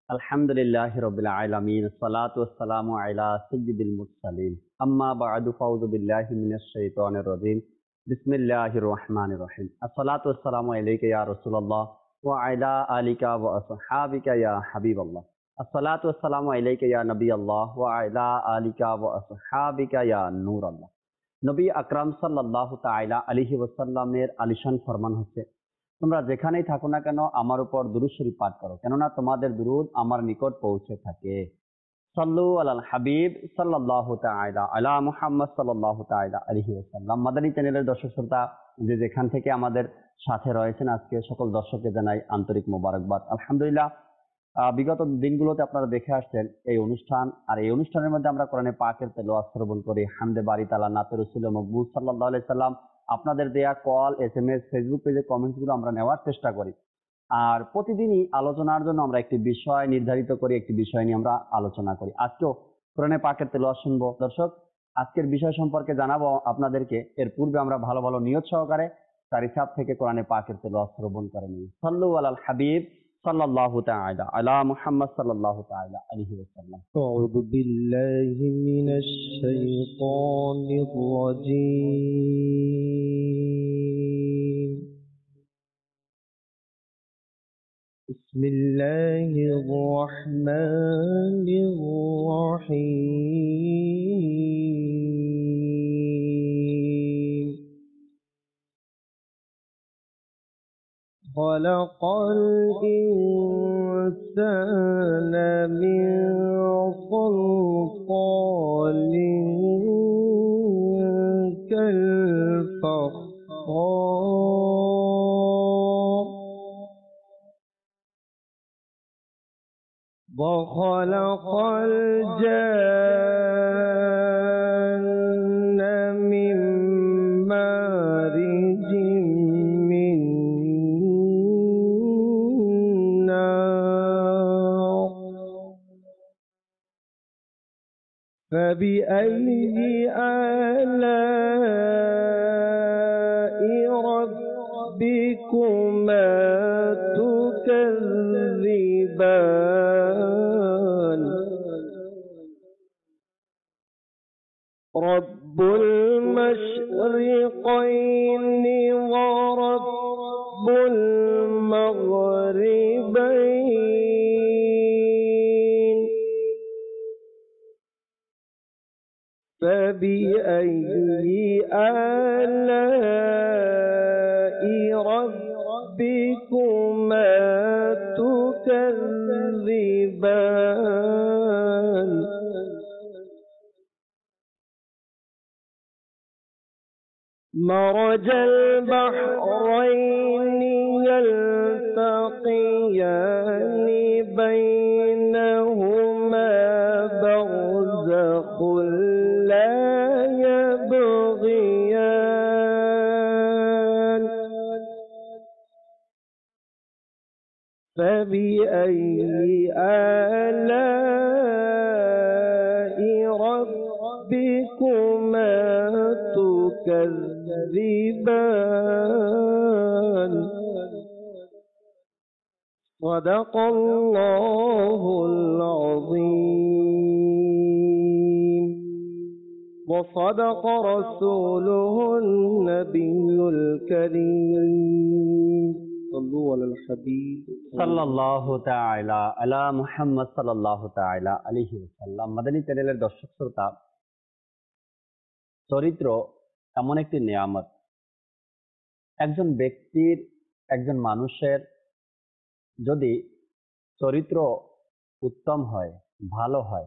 আলহামদুলিল্লাহি রাব্বিল আলামিন সালাতু ওয়াসসালামু আলা সাইয়্যিদিল মুরসালিন আম্মা বা'দু ফাউযু বিল্লাহি মিনাশ শাইতানির রাজীম বিসমিল্লাহির রহমানির রহিম আসসালাতু ওয়াসসালামু আলাইকা ইয়া রাসূলুল্লাহ ওয়া আলা আলিকা ওয়া আসহাবিকা ইয়া হাবিবাল্লাহ আসসালাতু ওয়াসসালামু আলাইকা ইয়া নবিয়াল্লাহ ওয়া আলা আলিকা ওয়া আসহাবিকা ইয়া নূরাল্লাহ। নবী আকরাম সাল্লাল্লাহু তাআলা আলাইহি ওয়াসাল্লামের আলিশান ফরমান হচ্ছে, তোমরা যেখানেই থাকো না কেন আমার উপর দুরূদ শরীফ পাঠ করো, কেননা তোমাদের দুরূদ আমার নিকট পৌঁছে থাকে। সাল্লু আলাল হাবিব সাল্লাল্লাহু তাআলা আলা মুহাম্মদ সাল্লাল্লাহু তাআলা আলাইহি ওয়াসাল্লাম। মাদানী চ্যানেলের দর্শক শ্রোতা যে যেখান থেকে আমাদের সাথে রয়েছেন, আজকে সকল দর্শককে জানাই আন্তরিক মোবারকবাদ। আলহামদুলিল্লাহ, বিগত দিনগুলোতে আপনারা দেখে আসছেন এই অনুষ্ঠান, আর এই অনুষ্ঠানের মধ্যে আমরা কোরআনে পাকের তেলাওয়াত শ্রবণ করি, হামদে বারি তাআলা, নাতে রাসূল মকবুল সাল্লাল্লাহু আলাইহি সাল্লাম। আপনাদের দেয়া কল, এসএমএস, ফেসবুক পেজে কমেন্টস গুলো আমরা নেওয়ার চেষ্টা করি। আর প্রতিদিনই আলোচনার জন্য আমরা একটি বিষয় নির্ধারিত করি, একটি বিষয় নিয়ে আমরা আলোচনা করি। আজকেও কোরআনে পাকের তেলাওয়াত শুনবো। দর্শক, আজকের বিষয় সম্পর্কে জানাবো আপনাদেরকে। এর পূর্বে আমরা ভালো ভালো নিয়ত সহকারে তার হিসাব থেকে কোরআনে পাকের তেলাওয়াত শ্রবণ করে নিই। সাল্লু আলাল হাবিব সাল্লাল্লাহু তাআলা আলা মুহাম্মদ সাল্লাল্লাহু তাআলা আলাইহি ওয়াসাল্লাম। أعوذ بالله من الشيطان الرجيم. بسم الله الرحمن الرحيم. خلق الإنسان من صلصال كالفخار وخلق الجن من مارج من نار. فبأي آلاء ربكما تكذبان؟ رب المشرقين ورب المغربين. فبأي آلاء ربكما تكذبان؟ مرج البحرين يلتقيان بينهما برزخ لا يبغيان. فبأي آلاء ربكما تكذبان؟ صدق الله العظيم وصدق رسوله النبي الكريم. صلوا على الحبيب সাল্লাল্লাহু তাআলা আলা মুহাম্মদ সাল্লাল্লাহু তাআলা আলাইহি ওয়াসাল্লাম। মাদানী চ্যানেলের দর্শক শ্রোতা, চরিত্র এমন একটি নিয়ামত। একজন ব্যক্তির, একজন মানুষের যদি চরিত্র উত্তম হয়, ভালো হয়,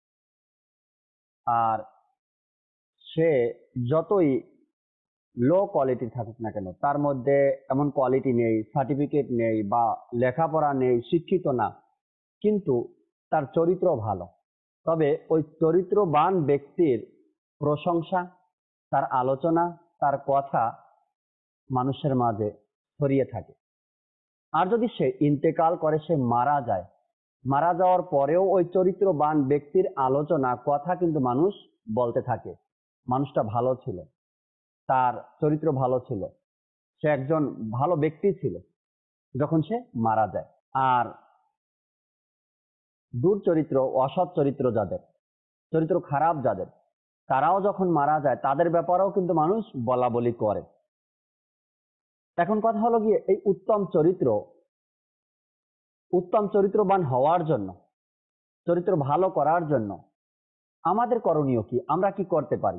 আর সে যতই লো কোয়ালিটি থাকুক না কেন, তার মধ্যে এমন কোয়ালিটি নেই, সার্টিফিকেট নেই, বা লেখাপড়া নেই, শিক্ষিত না, কিন্তু তার চরিত্র ভালো, তবে ওই চরিত্রবান ব্যক্তির প্রশংসা, তার আলোচনা, তার কথা মানুষের মাঝে ছড়িয়ে থাকে। আর যদি সে ইন্তেকাল করে, সে মারা যায়, মারা যাওয়ার পরেও ওই চরিত্রবান ব্যক্তির আলোচনা, কথা কিন্তু মানুষ বলতে থাকে, মানুষটা ভালো ছিল, তার চরিত্র ভালো ছিল, সে একজন ভালো ব্যক্তি ছিল, যখন সে মারা যায়। আর দুর্চরিত্র, অসৎ চরিত্র যাদের, চরিত্র খারাপ যাদের, তারাও যখন মারা যায় তাদের ব্যাপারেও কিন্তু মানুষ বলা বলি করে। এখন কথা হলো গিয়ে এই উত্তম চরিত্রবান হওয়ার জন্য, চরিত্র ভালো করার জন্য আমাদের করণীয় কি, আমরা কি করতে পারি?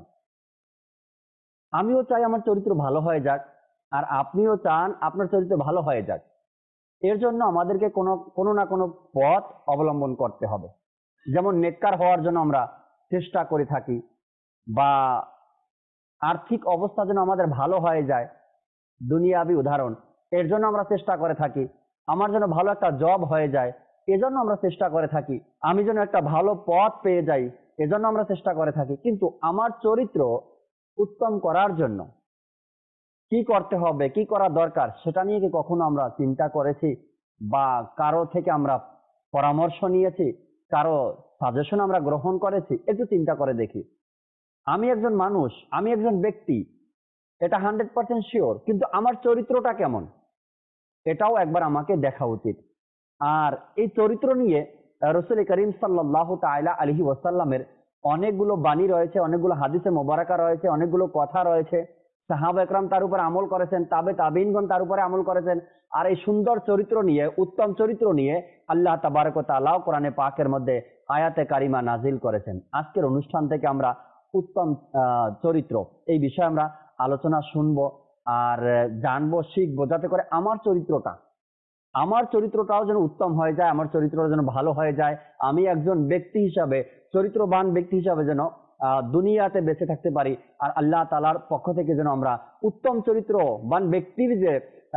আমিও চাই আমার চরিত্র ভালো হয়ে যাক, আর আপনিও চান আপনার চরিত্র ভালো হয়ে যাক। এর জন্য আমাদেরকে কোনো না কোনো পথ অবলম্বন করতে হবে। যেমন নেককার হওয়ার জন্য আমরা চেষ্টা করে থাকি, বা আর্থিক অবস্থা যেন আমাদের ভালো হয়ে যায়, দুনিয়াবি উদাহরণ, এর জন্য আমরা চেষ্টা করে থাকি। আমার যেন ভালো একটা জব হয়ে যায়, এজন্য আমরা চেষ্টা করে থাকি। আমি যেন একটা ভালো পথ পেয়ে যাই, এজন্য আমরা চেষ্টা করে থাকি। কিন্তু আমার চরিত্র উত্তম করার জন্য কি করতে হবে, কি করা দরকার, সেটা নিয়ে কি কখনো আমরা চিন্তা করেছি, বা কারো থেকে আমরা পরামর্শ নিয়েছি, কারো সাজেশন আমরা গ্রহণ করেছি? একটু চিন্তা করে দেখি। আমি একজন মানুষ, আমি একজন ব্যক্তি, এটা 100% শিওর, কিন্তু আমার চরিত্রটা কেমন এটাও একবার আমাকে দেখা উচিত। আর এই চরিত্র নিয়ে রাসূল করিম সাল্লাল্লাহু তাআলা আলাইহি ওয়াসাল্লামের অনেকগুলো বাণী রয়েছে, অনেকগুলো হাদিসে মোবারকা রয়েছে, অনেকগুলো কথা রয়েছে। সাহাবা একরাম তার উপর আমল করেছেন, তাবিঈনগণ তার উপরে আমল করেছেন। আর এই সুন্দর চরিত্র নিয়ে, উত্তম চরিত্র নিয়ে আল্লাহ তাবারক ওয়া তাআলা কোরআনে পাকের মধ্যে আয়াতে কারিমা নাজিল করেছেন। আজকের অনুষ্ঠান থেকে আমরা উত্তম চরিত্র এই বিষয়ে আমরা আলোচনা শুনবো, আর জানবো, শিখবো, যাতে করে আমার চরিত্রটাও যেন উত্তম হয়ে যায়, আমার চরিত্রটা যেন ভালো হয়ে যায়। আমি একজন ব্যক্তি হিসাবে, চরিত্রবান ব্যক্তি হিসাবে যেন দুনিয়াতে বেঁচে থাকতে পারি, আর আল্লাহ তাআলার পক্ষ থেকে যেন আমরা উত্তম চরিত্রবান ব্যক্তির যে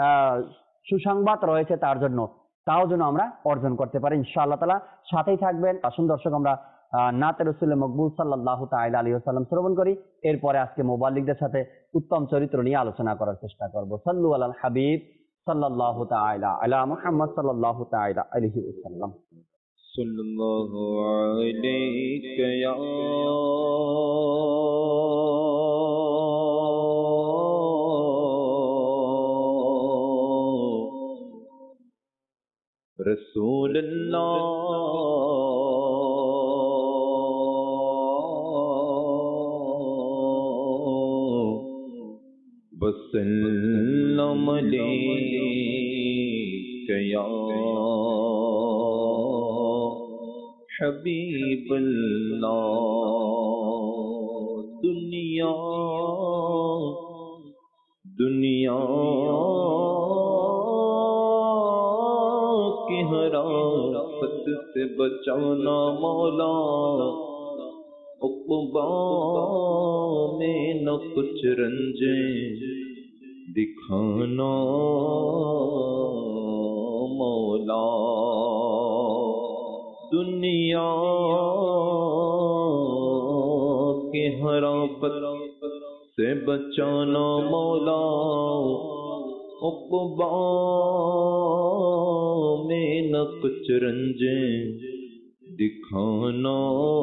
সুসংবাদ রয়েছে তার জন্য, তাও যেন আমরা অর্জন করতে পারি ইনশাআল্লাহ তাআলা। সাথেই থাকবেন। আসুন দর্শক, আমরা নাতে রাসূল মকবুল সাল্লাল্লাহু তাআলা আলাইহি ওয়াসাল্লাম শ্রবণ করি। এরপরে আজকে মুবাল্লিগদের সাথে উত্তম চরিত্র নিয়ে আলোচনা করার চেষ্টা করব। সাল্লু আলাল হাবিব সাল্লাল্লাহু তাআলা আলা মুহাম্মদ সাল্লাল্লাহু তাআলা আলাইহি ওয়াসাল্লাম। सल्लल्लाहु अलैहि या रसूल अल्लाह वसल्लम अलैका या हबीब अल्लाह। दुनिया दुनिया की हरासत से बचाना मौला, उक़बा में न कुछ रंजे दिखाना मौला। दुनिया के हरापत से बचाना मौला, उक़बा में न कुछ रंजे दिखाना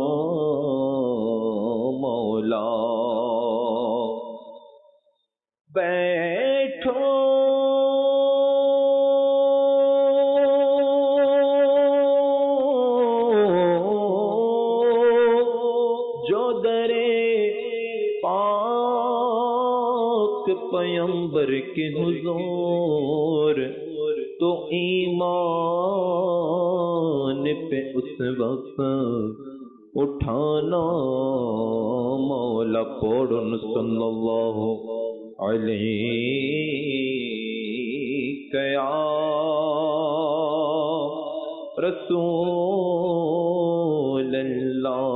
मौला। बैठो पैगंबर के हुजूर, तो ईमान पे उस वक्त उठाना मौला। पढ़ुन सल्लल्लाहु अलैहि या रसूल अल्लाह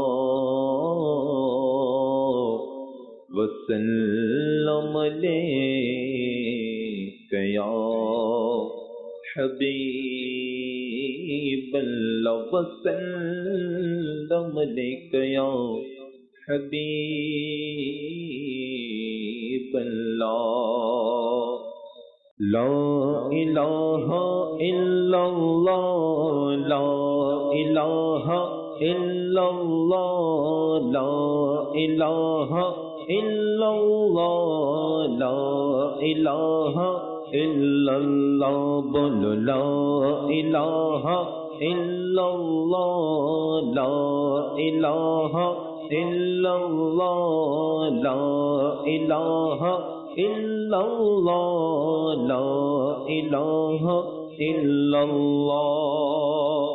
वसल्लम अलैका या हबीब अल्लाह वसल्लम अलैका या हबीब अल्लाह। ला इलाहा इल्लल्लाह, ला इलाहा इल्लल्लाह, ला इलाहा इल्लल्लाह, ला इलाहा इल्लल्लाह। बोलो ला इलाहा illallah, la ilaha illallah, la ilaha illallah, la ilaha illallah.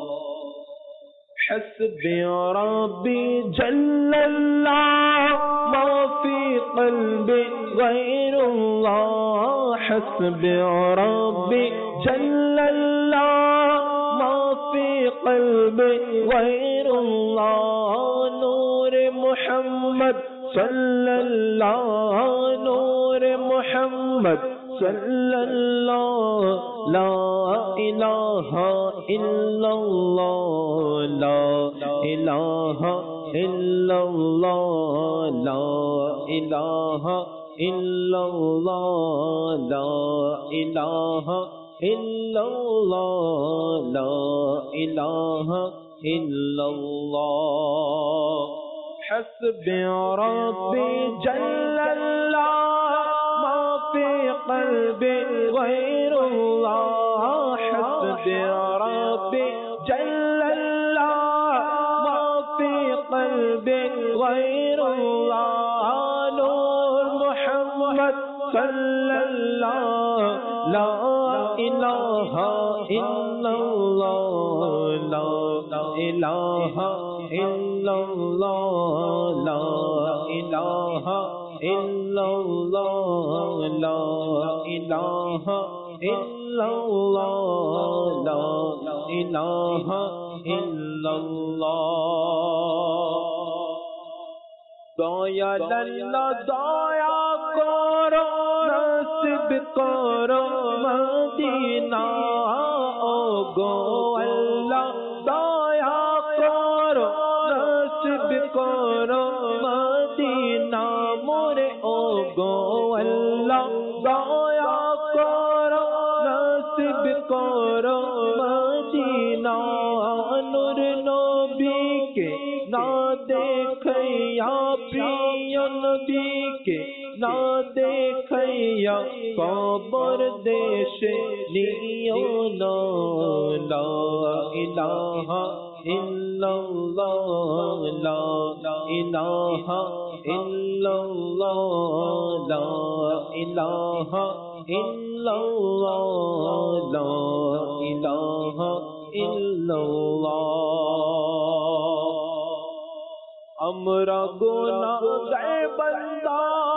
حسبي ربي جل الله ما في قلبي غير الله. حسبي ربي جل الله ما في قلبي غير الله. نور محمد صلى الله، نور محمد صلى الله. لا إله إلا الله، لا إله إلا الله، لا إله إلا الله، لا إله إلا الله، لا إله إلا الله. حسبي ربي جل الله ما في قلبي غير الله. حسبي ربي جل الله ما في قلبي غير الله. نور محمد صلى الله. لا إله إلا الله، لا إله إلا الله، لا إله إلا الله، لا إله إلا الله، لا إله إلا الله. Dayal আল্লাহ দয়া করো, নসিব করো মদিনা। ও গো আল্লাহ দয়া করো, নসিব করো মদিনা মোরে। ও গো আল্লাহ দয়া করো, নসিব করো মদিনা। নূর নবীকে না দেখাইয়া, প্রিয় নবীকে না দেখাইয়া কবর দেশে নিও না। লা ইলাহা ইল্লাল্লাহ, লা ইলাহা ইল্লাল্লাহ, লা ইলাহা ইল্লাল্লাহ, লা ইলাহা ইল্লাল্লাহ। আমরা গুনাহগার বান্দা,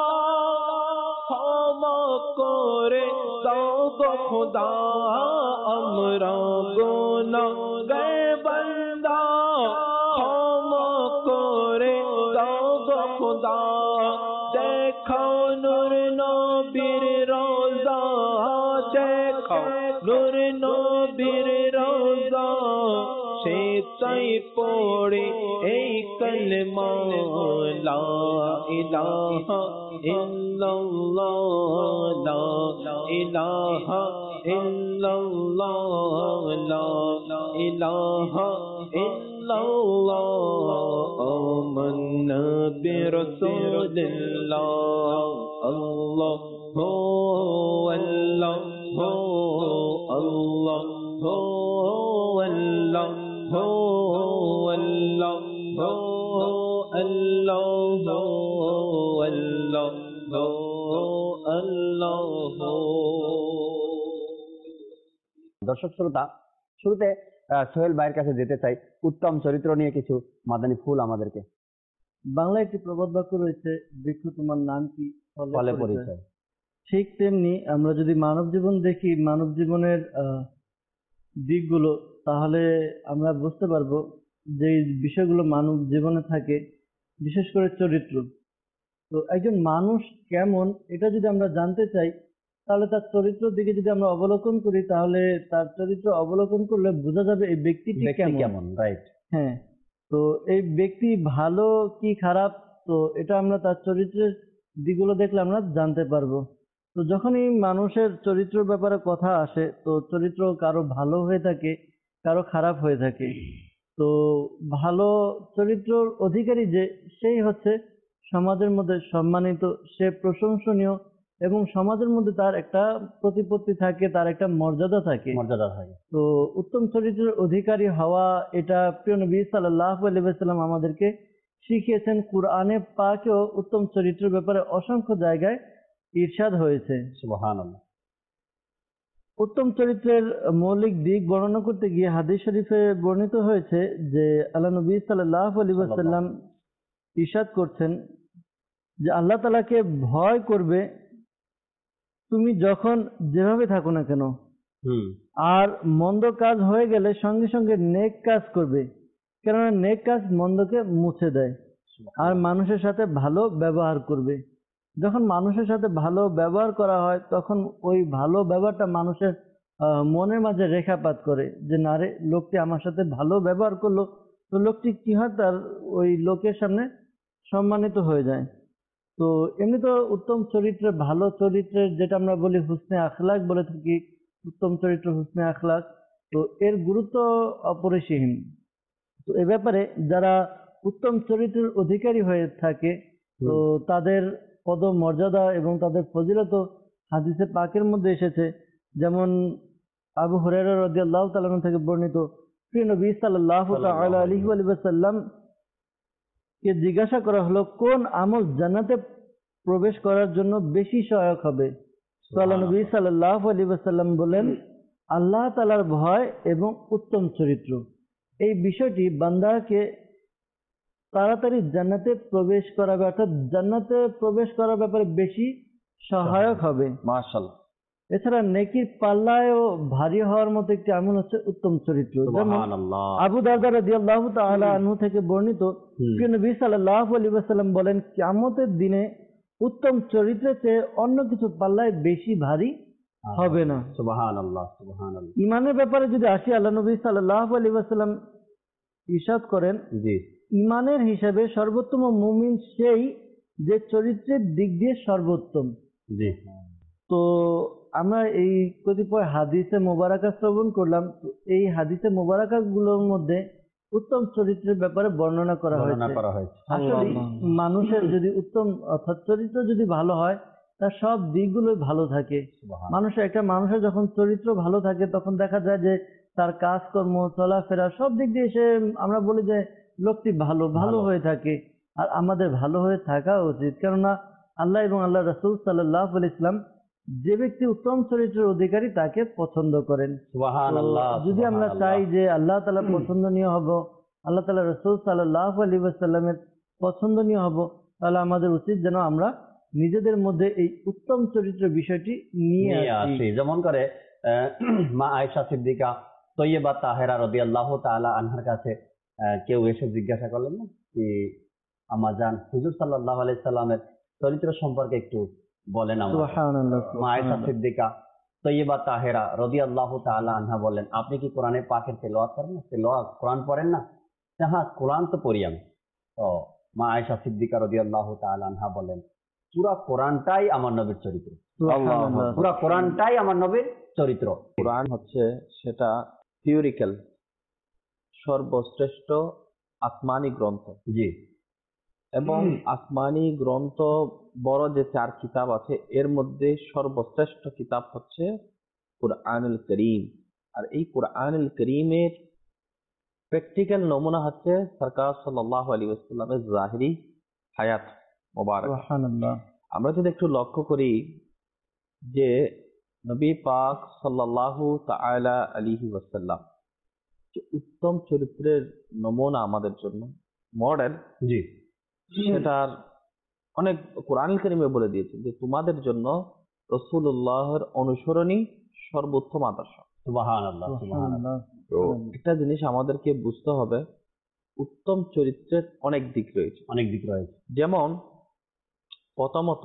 ক্ষমা করে দাও গো খোদা। আমরা গুনাহগার বান্দা, ক্ষমা করে দাও গো খোদা। দেখাও নূর নবীর রওজা, দেখাও নূর নবীর রওজা। সে চাই পড়ে এই কলমা, লা ইলাহা ইল্লাল্লাহ, লা ইলাহা ইল্লাল্লাহ, লা ইলাহা ইল্লাল্লাহ। আমান্না বিরাসূলিল্লাহ, আল্লাহু আল্লাহু আল্লাহু আল্লাহু আল্লাহু আল্লাহু। দর্শক শ্রোতা, শুরুতে সোহেল ভাইয়ের কাছে যেতে চাই, উত্তম চরিত্র নিয়ে কিছু মাদানী ফুল আমাদেরকে। বাংলায় একটি প্রবাদ বাক্য রয়েছে, বৃক্ষ তোমার নাম কি ফলে পরিচয়। ঠিক তেমনি আমরা যদি মানব জীবন দেখি, মানব জীবনের দিকগুলো, তাহলে আমরা বুঝতে পারবো যে বিষয়গুলো মানব জীবনে থাকে, বিশেষ করে চরিত্র। তো একজন মানুষ কেমন এটা যদি আমরা জানতে চাই, তাহলে তার চরিত্রের দিকে যদি আমরা অবলোকন করি, তাহলে তার চরিত্র অবলোকন করলে বোঝা যাবে এই ব্যক্তিটি কেমন। রাইট। হ্যাঁ, তো এই ব্যক্তি ভালো কি খারাপ, তো এটা আমরা তার চরিত্রের দিকগুলো দেখলে আমরা জানতে পারবো। তো যখনই মানুষের চরিত্রের ব্যাপারে কথা আসে, তো চরিত্র কারো ভালো হয়ে থাকে, কারো খারাপ হয়ে থাকে। তো ভালো চরিত্রর অধিকারী যে, সেই হচ্ছে সমাজের মধ্যে সম্মানিত, সে প্রশংসনীয়, এবং সমাজের মধ্যে তার একটা প্রতিপত্তি থাকে, তার একটা মর্যাদা থাকে। মর্যাদা থাকে। তো উত্তম চরিত্রের অধিকারী হওয়া, এটা প্রিয় নবী সাল্লাল্লাহু আলাইহি ওয়াসাল্লাম আমাদেরকে শিখিয়েছেন। কুরআনে পাকেও উত্তম চরিত্রের ব্যাপারে অসংখ্য জায়গায় ইরশাদ হয়েছে। সুবহানাল্লাহ। উত্তম চরিত্রের মৌলিক দিক বর্ণনা করতে গিয়ে হাদিস শরীফে বর্ণিত হয়েছে যে আল্লাহ নবী সাল্লাল্লাহু আলাইহি ওয়াসাল্লাম ইরশাদ করছেন যে আল্লাহ তাআলাকে ভয় করবে তুমি যখন যেভাবে থাকো না কেন, আর মন্দ কাজ হয়ে গেলে সঙ্গে সঙ্গে নেক কাজ করবে, কেননা নেক কাজ মন্দকে মুছে দেয়। আর মানুষের সাথে ভালো ব্যবহার করবে। যখন মানুষের সাথে ভালো ব্যবহার করা হয় তখন ওই ভালো ব্যবহারটা মানুষের মনের মাঝে রেখাপাত করে যে না রে, লোকটি আমার সাথে ভালো ব্যবহার করলো, তো লোকটি কি হয়, তার ওই লোকের সামনে সম্মানিত হয়ে যায়। তো এমনি তো উত্তম চরিত্রের, ভালো চরিত্রের যেটা আমরা বলি হুসনে আখলাক বলে থাকি, উত্তম চরিত্র হুসনে আখলাক, তো এর গুরুত্ব অপরিসীম। তো এ ব্যাপারে যারা উত্তম চরিত্রের অধিকারী হয়ে থাকে তো তাদের পদ মর্যাদা এবং তাদের ফজিলত হাদিসে পাকের মধ্যে এসেছে। যেমন আবু হুরায়রা রাদিয়াল্লাহু তাআলা আনহু থেকে বর্ণিত, প্রিয় নবী সাল্লাল্লাহু তাআলা আলাইহি ওয়াসাল্লাম কে জিজ্ঞাসা করা হলো কোন আমল জান্নাতে প্রবেশ করার জন্য বেশি সহায়ক হবে। তো আল্লাহ নবী সাল্লাল্লাহু আলাইহি ওয়াসাল্লাম বলেন আল্লাহ তাআলার ভয় এবং উত্তম চরিত্র। এই বিষয়টি বান্দাকে তাড়াতাড়ি জান্নাতে প্রবেশ করাবে, অর্থাৎ জান্নাতে প্রবেশ করার ব্যাপারে বেশি সহায়ক হবে। মাশাআল্লাহ। এছাড়া নেকির পাল্লায়ও ভারী হওয়ার মতো একটি আমল হচ্ছে উত্তম চরিত্র। যেমন আবু দারদা রাদিয়াল্লাহু তাআলা আনহু থেকে বর্ণিত, প্রিয় নবী সাল্লাল্লাহু আলাইহি ওয়াসাল্লাম বলেন কিয়ামতের দিনে উত্তম চরিত্রের চেয়ে অন্য কিছু পাল্লায় বেশি ভারী হবে না। সুবহানাল্লাহ, সুবহানাল্লাহ। ঈমানের ব্যাপারে যদি আসি, আল্লাহ নবী সাল্লাল্লাহু আলাইহি ওয়াসাল্লাম ইরশাদ করেন, জি, ঈমানের হিসাবে সর্বোত্তম মুমিন সেই যে চরিত্রের দিক দিয়ে সর্বোত্তম। জি। তো আমরা এই কতিপয় হাদিসে মোবারকা শ্রবণ করলাম। এই হাদিসে মোবারকা গুলোর মধ্যে উত্তম চরিত্রের ব্যাপারে বর্ণনা করা হয়েছে। আসলে মানুষের যদি উত্তম অর্থাৎ চরিত্র যদি ভালো হয় তার সব দিকগুলোই ভালো থাকে। মানুষের যখন চরিত্র ভালো থাকে তখন দেখা যায় যে তার কাজকর্ম, চলাফেরা সব দিক দিয়ে সে, আমরা বলি যে লোকটি ভালো হয়ে থাকে। আর আমাদের ভালো হয়ে থাকা উচিত, কেননা আল্লাহ এবং আল্লাহ রাসূল সাল্লাল্লাহু আলাইহি ওয়াসাল্লাম যে ব্যক্তি উত্তম চরিত্রের অধিকারী তাকে পছন্দ করেন। যদি আমরা চাই যে আল্লাহ তাআলা পছন্দনীয় হব, আল্লাহ তাআলা রাসূল সাল্লাল্লাহু আলাইহি ওয়াসাল্লামের পছন্দনীয় হব, তাহলে আমাদের উচিত যেন আমরা নিজেদের মধ্যে এই উত্তম চরিত্রের বিষয়টি নিয়ে আসি। যেমন করে মা আয়েশা সিদ্দিকা তৈয়বা তাহেরা রাদিয়াল্লাহু তাআলা আনহার কাছে কেউ এসে জিজ্ঞাসা করলেন না কি আমাজান হুজুর সাল্লাল্লাহু আলাইহি সাল্লামের চরিত্র সম্পর্কে একটু বলেন। সুবহানাল্লাহ। মা আয়েশা সিদ্দিকা তৈয়বা তাহেরা রাদিয়াল্লাহু তাআলা আনহা বলেন, আপনি কি কোরআনে পাকের তেলাওয়াত করেন না? কোরআন পড়েন না? হ্যাঁ, কোরআন তো পড়ি আমি। তো মা আয়েশা সিদ্দিকা রাদিয়াল্লাহু তাআলা আনহা বলেন, পুরা কোরআনটাই আমার নবীর চরিত্র। পুরা কোরআনটাই আমার নবীর চরিত্র। কোরআন হচ্ছে সেটা থিওরিক্যাল সর্বশ্রেষ্ঠ আসমানি গ্রন্থ। জি। এবং আসমানি গ্রন্থ বড় যে 4 কিতাব আছে এর মধ্যে সর্বশ্রেষ্ঠ কিতাব হচ্ছে কুরআনুল কারীম। আর এই কুরআনুল কারীমের প্র্যাকটিক্যাল নমুনা হচ্ছে সরকার সাল্লাল্লাহু আলাইহি ওয়াসাল্লামের জাহিরি হায়াত মোবারক। সুবহানাল্লাহ। আমরা যদি একটু লক্ষ্য করি যে নবী পাক সাল্লাল্লাহু তাআলা আলাইহি ওয়াসাল্লাম যে উত্তম চরিত্রের নমুনা আমাদের জন্য মডেল, জি, সেটার অনেক কোরআনুল কারীমে বলে দিয়েছে যে তোমাদের জন্য রাসূলুল্লাহর অনুসরণই সর্বোত্তম আদর্শ। সুবহানাল্লাহ, সুবহানাল্লাহ। তো একটা জিনিস আমাদেরকে বুঝতে হবে, উত্তম চরিত্রের অনেক দিক রয়েছে। যেমন প্রথমত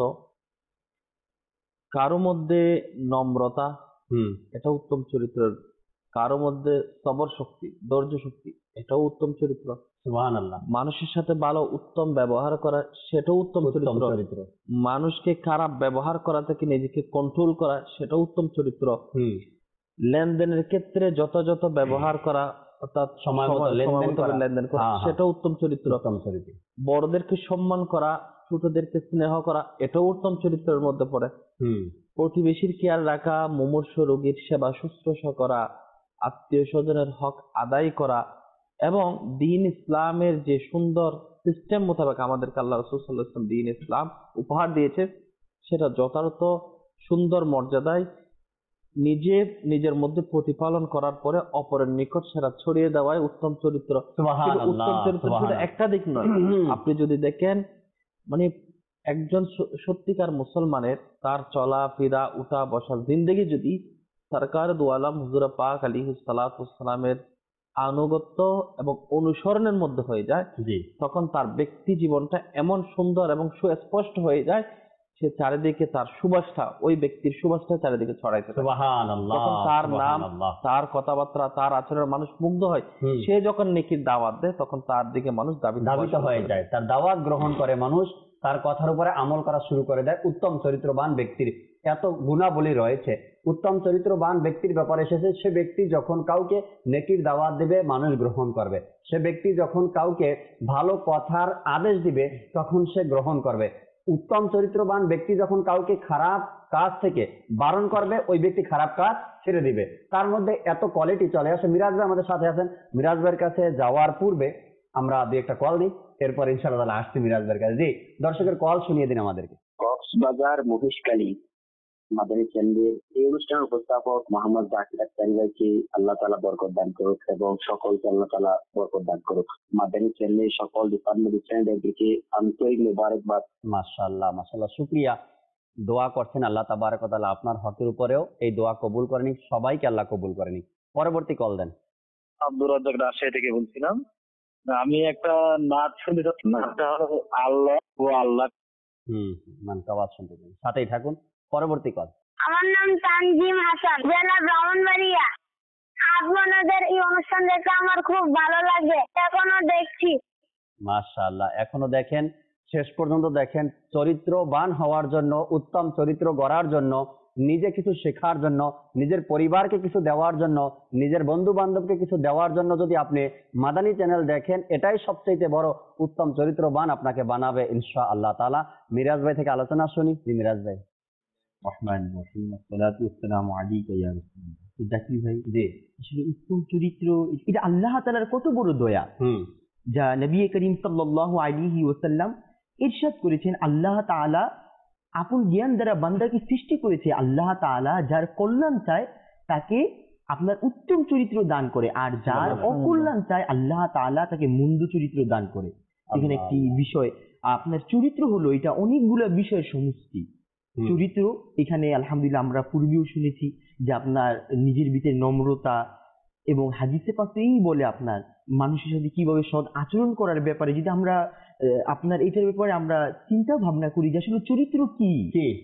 কারো মধ্যে নম্রতা, এটা উত্তম চরিত্রের। কারো মধ্যে সবর শক্তি, ধৈর্য শক্তি, এটাও উত্তম চরিত্র। সুবহানাল্লাহ। মানুষের সাথে ভালো উত্তম ব্যবহার করা, সেটাও উত্তম চরিত্র। মানুষকে খারাপ ব্যবহার করা থেকে নিজেকে কন্ট্রোল করা, সেটাও উত্তম চরিত্র। লেনদেনের ক্ষেত্রে যথাযথ ব্যবহার করা, অর্থাৎ সময় মতো লেনদেন করা, সেটাও উত্তম চরিত্র। বড়দেরকে সম্মান করা, ছোটদেরকে স্নেহ করা, এটাও উত্তম চরিত্রের মধ্যে পড়ে। প্রতিবেশীর খেয়াল রাখা, মুমূর্ষু রোগীর সেবা শুশ্রূষা করা, আত্মীয় স্বজনের হক আদায় করা, এবং দিন ইসলামের যে সুন্দর সিস্টেম মোতাবেক আমাদেরকে আল্লাহ রাসূল সাল্লাল্লাহু আলাইহি ওয়াসাল্লাম দিন ইসলাম উপহার দিয়েছে, সেটা যথাযথ সুন্দর মর্যাদায় নিজের মধ্যে প্রতিপালন করার পরে অপরের নিকট সেটা ছড়িয়ে দেওয়ায় উত্তম চরিত্র। উত্তম চরিত্র শুধু একটা দিক নয়, আপনি যদি দেখেন মানে একজন সত্যিকার মুসলমানের তার চলা ফেরা উঠা বসা জিন্দেগি যদি সরকার দু আলম হুজুর পাক আলাইহিস সালাতু ওয়াস সালামের আনুগত্য এবং অনুসরণের মধ্যে হয়ে যায়, তখন তার ব্যক্তি জীবনটা এমন সুন্দর এবং সুস্পষ্ট হয়ে যায়, সে চারিদিকে তার সুবাসটা, ওই ব্যক্তির সুবাসটা চারিদিকে ছড়াইতে থাকে। তখন তার নাম, তার কথাবার্তা, তার আচরণ মানুষ মুগ্ধ হয়। সে যখন নেকির দাওয়াত দেয় তখন তার দিকে মানুষ ধাবিত হয়ে যায়, তার দাওয়াত গ্রহণ করে মানুষ, তার কথার উপরে আমল করা শুরু করে দেয়। উত্তম চরিত্রবান ব্যক্তির এত গুণাবলী রয়েছে। উত্তম চরিত্রবান ব্যক্তির ব্যাপারে এসেছে, সে ব্যক্তি যখন কাউকে নেকির দাওয়াত দিবে মানুষ গ্রহণ করবে, সে ব্যক্তি যখন কাউকে ভালো কথার আদেশ দিবে তখন সে গ্রহণ করবে। উত্তম চরিত্রবান ব্যক্তি যখন কাউকে খারাপ কাজ থেকে বারণ করবে, ওই ব্যক্তি খারাপ কাজ ছেড়ে দিবে। তার মধ্যে এত কোয়ালিটি চলে আসে। মিরাজ ভাই আমাদের সাথে আছেন, মিরাজ ভাইয়ের কাছে যাওয়ার পূর্বে আমরা দুই একটা কল দিই, এরপর ইনশাআল্লাহ আসছি মিরাজ ভাইয়ের কাছে। জি, দর্শকের কল শুনিয়ে দিন আমাদেরকে। কক্সবাজার মহিষকালী মাদানী কেন্দ্রের এই অনুষ্ঠানের উপস্থাপক মোহাম্মদ জাকির আখতারি ভাইকে আল্লাহ তাআলা বরকত দান করুক এবং সকলকে আল্লাহ তাআলা বরকত দান করুক। মাদানী কেন্দ্রের সকল ডিপার্টমেন্ট চ্যানেলদেরকে আন্তরিক মোবারকবাদ। মাশাআল্লাহ মাশাআল্লাহ, শুকরিয়া। দোয়া করছেন আল্লাহ তাবারক ওয়া তাআলা আপনার হকের উপরেও এই দোয়া কবুল করে নিক, সবাইকে আল্লাহ কবুল করে নিক। পরবর্তী কল দেন। আব্দুর রাজ্জাক রাজশাহী থেকে বলছিলাম। আমি একটা নাচ শুনতে চাচ্ছি না, আল্লাহ ও আল্লাহ। আওয়াজ শুনতে চান, সাথেই থাকুন। পরবর্তী কল। আমার নাম তানজিম হাসান, জেলা ব্রাহ্মণবাড়িয়া। আপনাদের এই অনুষ্ঠান দেখে আমার খুব ভালো লাগে, এখনো দেখছি। মাশাআল্লাহ, এখনো দেখেন, শেষ পর্যন্ত দেখেন। চরিত্রবান হওয়ার জন্য, উত্তম চরিত্র গড়ার জন্য, নিজে কিছু শেখার জন্য, নিজের পরিবারকে কিছু দেওয়ার জন্য, নিজের বন্ধু বান্ধবকে কিছু দেওয়ার জন্য যদি আপনি মাদানী চ্যানেল দেখেন, এটাই সবচেয়ে বড় উত্তম চরিত্রবান আপনাকে বানাবে ইনশাআল্লাহ তাআলা। মিরাজ ভাই থেকে আলোচনা শুনি। জি মিরাজ ভাই। জাকির ভাই, যে আসলে উত্তম চরিত্র এটা আল্লাহ তাআলার কত বড় দয়া, যা নবী করিম সাল্লাল্লাহু আলাইহি ওয়াসাল্লাম ইরশাদ করেছেন। আল্লাহ তাআলা আপন জ্ঞান দ্বারা বান্দাকে সৃষ্টি করেছে। আল্লাহ তাআলা যার কল্যাণ চায় তাকে আপনার উত্তম চরিত্র দান করে, আর যার অকল্যাণ চায় আল্লাহ তাআলা তাকে মন্দ চরিত্র দান করে। এখানে একটি বিষয়, আপনার চরিত্র হলো এটা অনেকগুলো বিষয়ের সমষ্টি। চরিত্র এখানে আলহামদুলিল্লাহ আমরা পূর্বেও শুনেছি যে আপনার নিজের ভিতরে নম্রতা, এবং হাদিসে পাকেই বলে আপনার মানুষের সাথে কিভাবে সৎ আচরণ করার ব্যাপারে যদি আমরা আপনার এটার ব্যাপারে আমরা চিন্তা ভাবনা করি যে আসলে চরিত্র কি,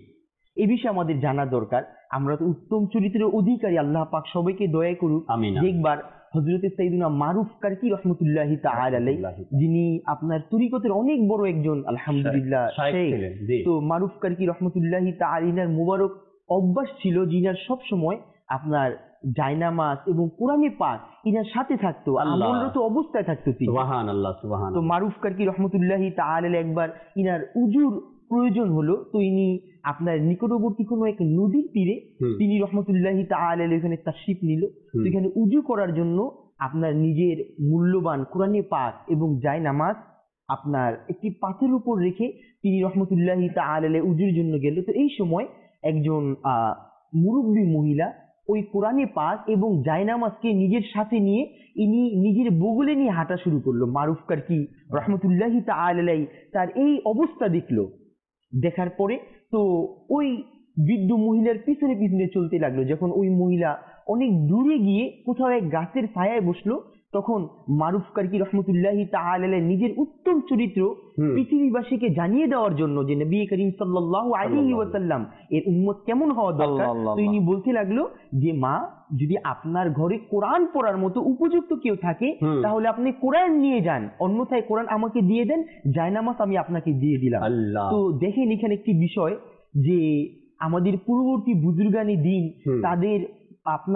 এই বিষয়ে আমাদের জানা দরকার। আমরা তো উত্তম চরিত্রের অধিকারী, আল্লাহ পাক সবাইকে দয়া করুক। দেখবার হযরতে সাইয়্যিদুনা মারুফ কারকি রাহমাতুল্লাহি তাআলা আলাইহি, যিনি আপনার তরিকতের অনেক বড় একজন আলহামদুলিল্লাহ শেখ। তো মারুফ কারকি রাহমাতুল্লাহি তাআলা ইনার মুবারক অভ্যাস ছিল, যিনার সব সময় আপনার জায়নামাজ এবং কোরআনে পাক ইনার সাথে থাকতো, আমলরত অবস্থায় থাকতো। সুবহানাল্লাহ সুবহানাল্লাহ। তো মারুফ কারকি রাহমাতুল্লাহি তাআলা একবার ইনার উজুর প্রয়োজন হলো, তো ইনি আপনার নিকটবর্তী কোনো এক নদীর তীরে তিনি রহমতুল্লাহি তাআলা এখানে তাশরিফ নিল। সেখানে উজু করার জন্য আপনার নিজের মূল্যবান কোরআনে পাক এবং জায়নামাজ আপনার একটি পাথরের উপর রেখে তিনি রহমতুল্লাহি তাআলা উজুর জন্য গেল। তো এই সময় একজন মুরব্বী মহিলা ওই কোরআনে পাক এবং জায়নামাজকে নিজের সাথে নিয়ে ইনি নিজের বগলে নিয়ে হাঁটা শুরু করলো। মারুফ কারকি রাহমাতুল্লাহি তাআলা তার এই অবস্থা দেখলো, দেখার পরে তো ওই বৃদ্ধ মহিলার পিছনে পিছনে চলতে লাগলো। যখন ওই মহিলা অনেক দূরে গিয়ে কোথাও এক গাছের ছায়ায় বসলো, তখন মারুফ কারকি রাহমাতুল্লাহি তাআলা নিজের উত্তম চরিত্র পৃথিবীবাসীকে জানিয়ে দেওয়ার জন্য যে নবী করিম সাল্লাল্লাহু আলাইহি ওয়াসাল্লাম এর উম্মত কেমন হওয়া দরকার, তিনি বলতে লাগলো যে মা, যদি আপনার ঘরে কোরআন পড়ার মতো উপযুক্ত কেউ থাকে তাহলে আপনি কোরআন নিয়ে যান, অন্যথায় কোরআন আমাকে দিয়ে দেন, জায়নামাজ আমি আপনাকে দিয়ে দিলাম। তো দেখেন এখানে একটি বিষয় যে আমাদের পূর্ববর্তী বুজুর্গানি দিন তাদের আপনার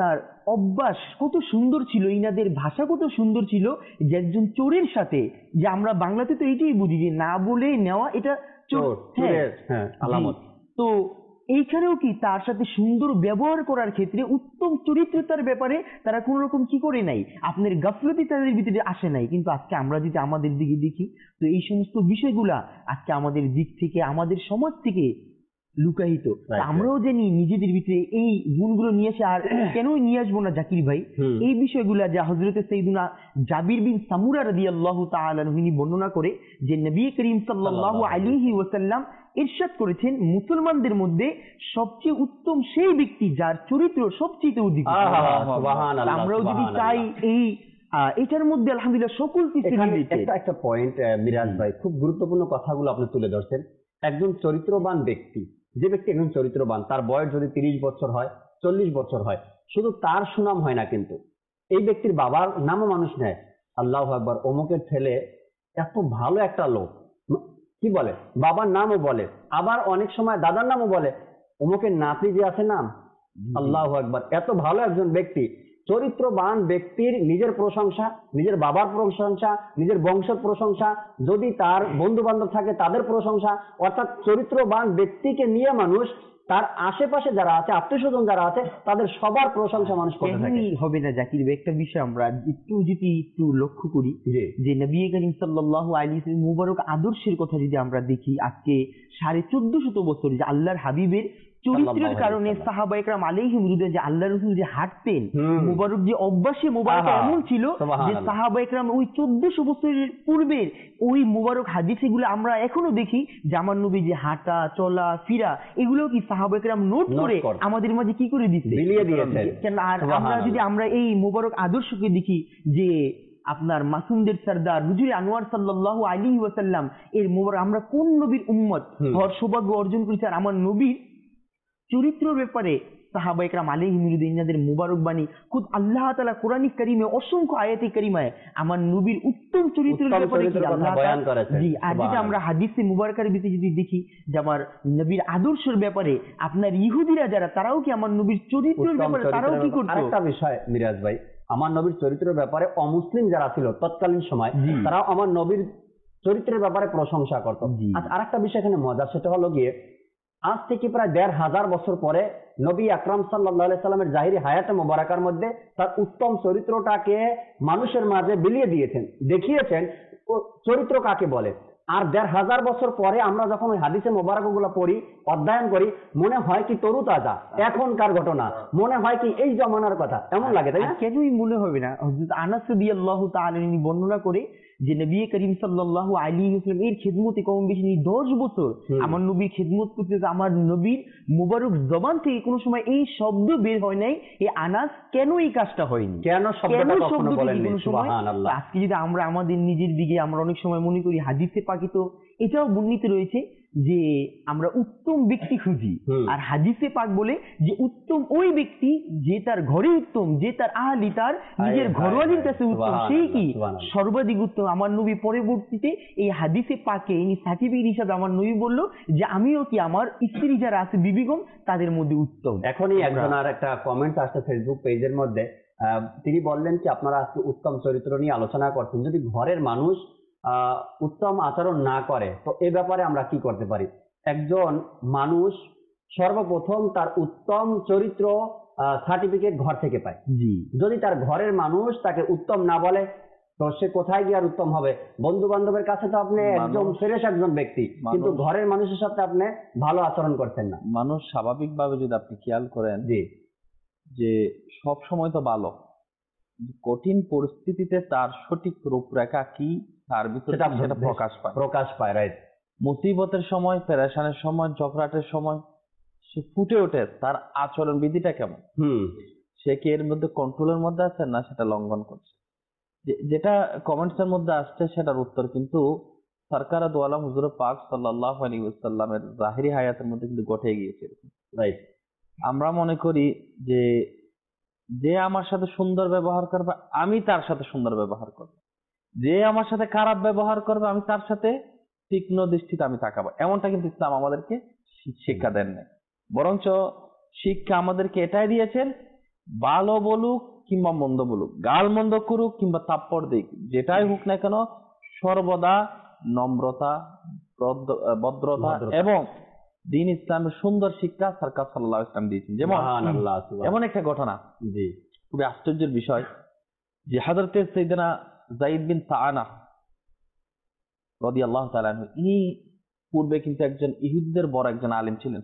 অভ্যাস কত সুন্দর ছিল, ইনাদের ভাষা কত সুন্দর ছিল, যে একজন চোরের সাথে, যে আমরা বাংলাতে তো এইটাই বুঝি যে না বলে নেওয়া, এটা চোর, হ্যাঁ আলামত। তো এইখানেও কি তার সাথে সুন্দর ব্যবহার করার ক্ষেত্রে উত্তম চরিত্রতার ব্যাপারে তারা কোন রকম কি করে নাই, আপনার গাফলতি তাদের ভিতরে আসে নাই। কিন্তু আজকে আমরা যদি আমাদের দিকে দেখি, তো এই সমস্ত বিষয়গুলা আজকে আমাদের দিক থেকে, আমাদের সমাজ থেকে লুকায়িত। আমরাও জানি নিজেদের ভিতরে এই গুণগুলো নিয়ে আসে, আর কেনই নিয়ে আসবো না জাকির ভাই, এই বিষয়গুলা যা হযরতে সাইয়্যিদুনা জাবির বিন সামুরা রাদিয়াল্লাহু তাআলা আনহু বর্ণনা করে, যে নবী করিম সাল্লাল্লাহু আলাইহি ওয়াসাল্লাম ইরশাদ করেছেন, মুসলমানদের মধ্যে সবচেয়ে উত্তম সেই ব্যক্তি যার চরিত্র সবচেয়ে অধিক। আমরাও যদি চাই এই এটার মধ্যে আলহামদুলিল্লাহ সকল কিছু একটা পয়েন্ট মিরাজ ভাই, খুব গুরুত্বপূর্ণ কথাগুলো আপনি তুলে ধরছেন। একজন চরিত্রবান ব্যক্তি, যে ব্যক্তি একজন চরিত্রবান, তার বয়স যদি 30 বছর হয়, 40 বছর হয়, শুধু তার সুনাম হয় না, কিন্তু এই ব্যক্তির বাবার নামও মানুষ নেয়। আল্লাহু আকবার, অমুকের ছেলে এত ভালো একটা লোক, কি বলে, বাবার নামও বলে, আবার অনেক সময় দাদার নামও বলে, অমুকের নাতি যে আছে নাম, আল্লাহু আকবার, এত ভালো একজন ব্যক্তি। চরিত্রবান ব্যক্তির নিজের প্রশংসা, নিজের বাবার প্রশংসা, নিজের বংশের প্রশংসা, যদি তার বন্ধু বান্ধব থাকে তাদের প্রশংসা, অর্থাৎ চরিত্রবান ব্যক্তিকে নিয়ে মানুষ তার আশেপাশে যারা আছে, আত্মীয় স্বজন যারা আছে, তাদের সবার প্রশংসা মানুষ করতে থাকে। হবে না জাকির ভাই, একটা বিষয় আমরা একটু লক্ষ্য করি, যে নবী করিম সাল্লাল্লাহু আলাইহি ওয়াসাল্লাম মুবারক আদর্শের কথা যদি আমরা দেখি, আজকে 1450 বছর যে আল্লাহর হাবিবের চরিত্রের কারণে সাহাবা ইকরাম আলাইহিম রিদওয়ান, যে আল্লাহর রাসূল যে হাঁটতেন, মুবারক যে অভ্যাসে মুবারক এমন ছিল যে সাহাবা ইকরাম ওই 1400 বছরের পূর্বের ওই মুবারক হাদিসগুলো আমরা এখনো দেখি, যে আমার নবী যে হাঁটা চলা ফিরা, এগুলো কি সাহাবা ইকরাম নোট করে আমাদের মাঝে কি করে দিয়েছে, বিলিয়ে দিয়েছেন। আর আমরা এই মুবারক আদর্শকে দেখি, যে আপনার মাসুমদের সরদার হুজুর আনোয়ার সাল্লাল্লাহু আলাইহি ওয়াসাল্লাম এর মুবারক, আমরা কোন নবীর উম্মত হওয়ার সৌভাগ্য অর্জন করেছি, আর আমার নবীর চরিত্রের ব্যাপারে সাহাবা ইকরাম আলাইহিম রিদওয়ানের মুবারক বাণী, খুদ আল্লাহ তাআলা কোরআন কারীমে অসংখ্য আয়াতে কারীমায় আমার নবীর উত্তম চরিত্রের ব্যাপারে কি আল্লাহ বয়ান করেছেন। জি, আর যেটা আমরা হাদিসে মুবারকার ভিতরে যদি দেখি, যে আমার নবীর আদর্শের ব্যাপারে আপনার ইহুদিরা যারা, তারাও কি আমার নবীর চরিত্রের ব্যাপারে তারাও কি করতো। আরেকটা বিষয় মিরাজ ভাই, আমার নবীর চরিত্রের ব্যাপারে অমুসলিম যারা ছিল তৎকালীন সময়, তারাও আমার নবীর চরিত্রের ব্যাপারে প্রশংসা করতো। আরেকটা বিষয় এখানে মজা, সেটা হলো গিয়ে আজ থেকে প্রায় 1500 বছর পরে নবী আকরাম সাল্লাল্লাহু আলাইহি সাল্লামের জাহিরি হায়াতে মোবারকার মধ্যে তার উত্তম চরিত্রটাকে মানুষের মাঝে বিলিয়ে দিয়েছেন, দেখিয়েছেন চরিত্র কাকে বলে। আর 1500 বছর পরে আমরা যখন ওই হাদিসে মোবারকগুলো পড়ি, অধ্যয়ন করি, মনে হয় কি তরুতাজা, এখনকার ঘটনা, মনে হয় কি এই জমানার কথা, এমন লাগে, তাই না? কেনই মনে হবে না। হযরত আনাস রাদিয়াল্লাহু তাআলা বর্ণনা করে, যে নবী করিম সাল্লাল্লাহু আলাইহি ওয়াসাল্লাম এর খিদমতে কম বেশি 10 বছর আমার নবীর খিদমত করতে, আমার নবীর মুবারক জবান থেকে কোনো সময় এই শব্দ বের হয় নাই, এই আনাস কেন এই কাজটা হয়নি, কেন শব্দটা কখনো বলেননি। সুবহানাল্লাহ। আজকে যদি আমরা আমাদের নিজের দিকে আমরা অনেক সময় মনে করি, হাদিসে পাকে তো এটাও বর্ণিত রয়েছে যে আমরা উত্তম ব্যক্তি খুঁজি, আর হাদিসে পাক বলে যে উত্তম ওই ব্যক্তি যে তার ঘরে উত্তম, যে তার আহলি তার নিজের ঘরওয়ালির কাছে উত্তম, সেই কি সর্বাধিক উত্তম। আমার নবী পরবর্তীতে এই হাদিসে পাকে এই সার্টিফিকেট হিসাবে আমার নবী বললো যে আমিও কি আমার স্ত্রী যারা আছে বিবিগণ তাদের মধ্যে উত্তম। এখনই একজন আর একটা কমেন্ট আসছে ফেসবুক পেজের মধ্যে, তিনি বললেন কি আপনারা আজকে উত্তম চরিত্র নিয়ে আলোচনা করছেন, যদি ঘরের মানুষ উত্তম আচরণ না করে তো এ ব্যাপারে আমরা কি করতে পারি? একজন মানুষ সর্বপ্রথম তার উত্তম চরিত্র সার্টিফিকেট ঘর থেকে পায়। যদি তার ঘরের মানুষ তাকে উত্তম না বলে তো সে কোথায় গিয়ে আর উত্তম হবে? বন্ধু বান্ধবের কাছে তো আপনি একদম ফ্রেশ একজন ব্যক্তি, কিন্তু ঘরের মানুষের সাথে আপনি ভালো আচরণ করছেন না। মানুষ স্বাভাবিকভাবে যদি আপনি খেয়াল করেন যে সব সময় তো ভালো, কঠিন পরিস্থিতিতে তার সঠিক রূপরেখা কি তার ভিতরে সেটা প্রকাশ পায়। রাইট। মুসিবতের সময়, পেরেশানের সময়, ঝগড়াটের সময় সে ফুটে ওঠে, তার আচরণ বিধিটা কেমন, সে কি এর মধ্যে কন্ট্রোলের মধ্যে আছে না সেটা লঙ্ঘন করছে। যেটা কমেন্টস এর মধ্যে আসছে সেটার উত্তর কিন্তু সরকার দু আলম হুজুর পাক সাল্লাল্লাহু আলাইহি ওয়াসাল্লামের জাহিরি হায়াতের মধ্যে কিন্তু ঘটে গিয়েছে। রাইট। আমরা মনে করি যে যে আমার সাথে সুন্দর ব্যবহার করবে আমি তার সাথে সুন্দর ব্যবহার করব, যে আমার সাথে খারাপ ব্যবহার করবে আমি তার সাথে তীক্ষ্ণ দৃষ্টিতে আমি তাকাবো। এমনটা কিন্তু ইসলাম আমাদেরকে শিক্ষা দেন নাই, বরঞ্চ শিক্ষা আমাদেরকে এটাই দিয়েছেন ভালো বলুক কিংবা মন্দ বলুক, গাল মন্দ করুক কিংবা থাপ্পড় দিক, যেটাই হোক না কেন সর্বদা নম্রতা, ভদ্রতা এবং দিন ইসলামের সুন্দর শিক্ষা সরকার সাল্লাল্লাহু আলাইহি ওয়াসাল্লাম দিয়েছেন। যেমন এমন একটা ঘটনা, জি, খুবই আশ্চর্যের বিষয় যে হযরতে সাইয়েদনা যায়েদ বিন সাআনা রাদিয়াল্লাহু তাআলা আনহু, ইনি পূর্বে কিন্তু একজন ইহুদিদের বড় একজন আলেম ছিলেন।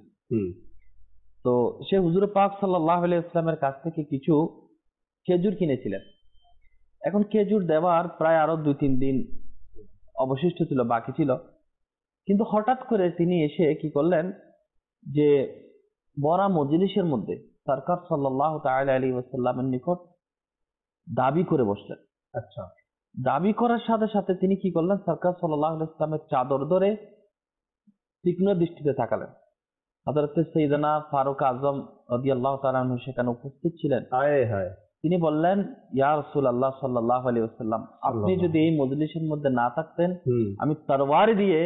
তো সে হুজুর পাক সাল্লাল্লাহু আলাইহি ওয়াসাল্লামের কাছ থেকে কিছু খেজুর কিনেছিলেন। এখন খেজুর দেওয়ার প্রায় আরো 2-3 দিন অবশিষ্ট ছিল, বাকি ছিল। কিন্তু হঠাৎ করে তিনি এসে কি করলেন যে বড় মজলিসের মধ্যে সরকার সাল্লাল্লাহু তাআলা আলাইহি ওয়াসাল্লামের নিকট দাবি করে বসলেন। আচ্ছা, দাবি করার সাথে সাথে তিনি কি করলেন, সরকার সাল্লাল্লাহু আলাইহি ওয়াসাল্লামের চাদর ধরে তীক্ষ্ণ দৃষ্টিতে তাকালেন। হযরত সাইয়েদনা ফারুক আজম রাদিয়াল্লাহু তাআলা আনহু সেখানে উপস্থিত ছিলেন। তিনি বললেন, ইয়া রাসূলুল্লাহ সাল্লাল্লাহু আলাইহি ওয়াসাল্লাম, আপনি যদি এই মজলিসের মধ্যে না থাকতেন আমি তরবারি দিয়ে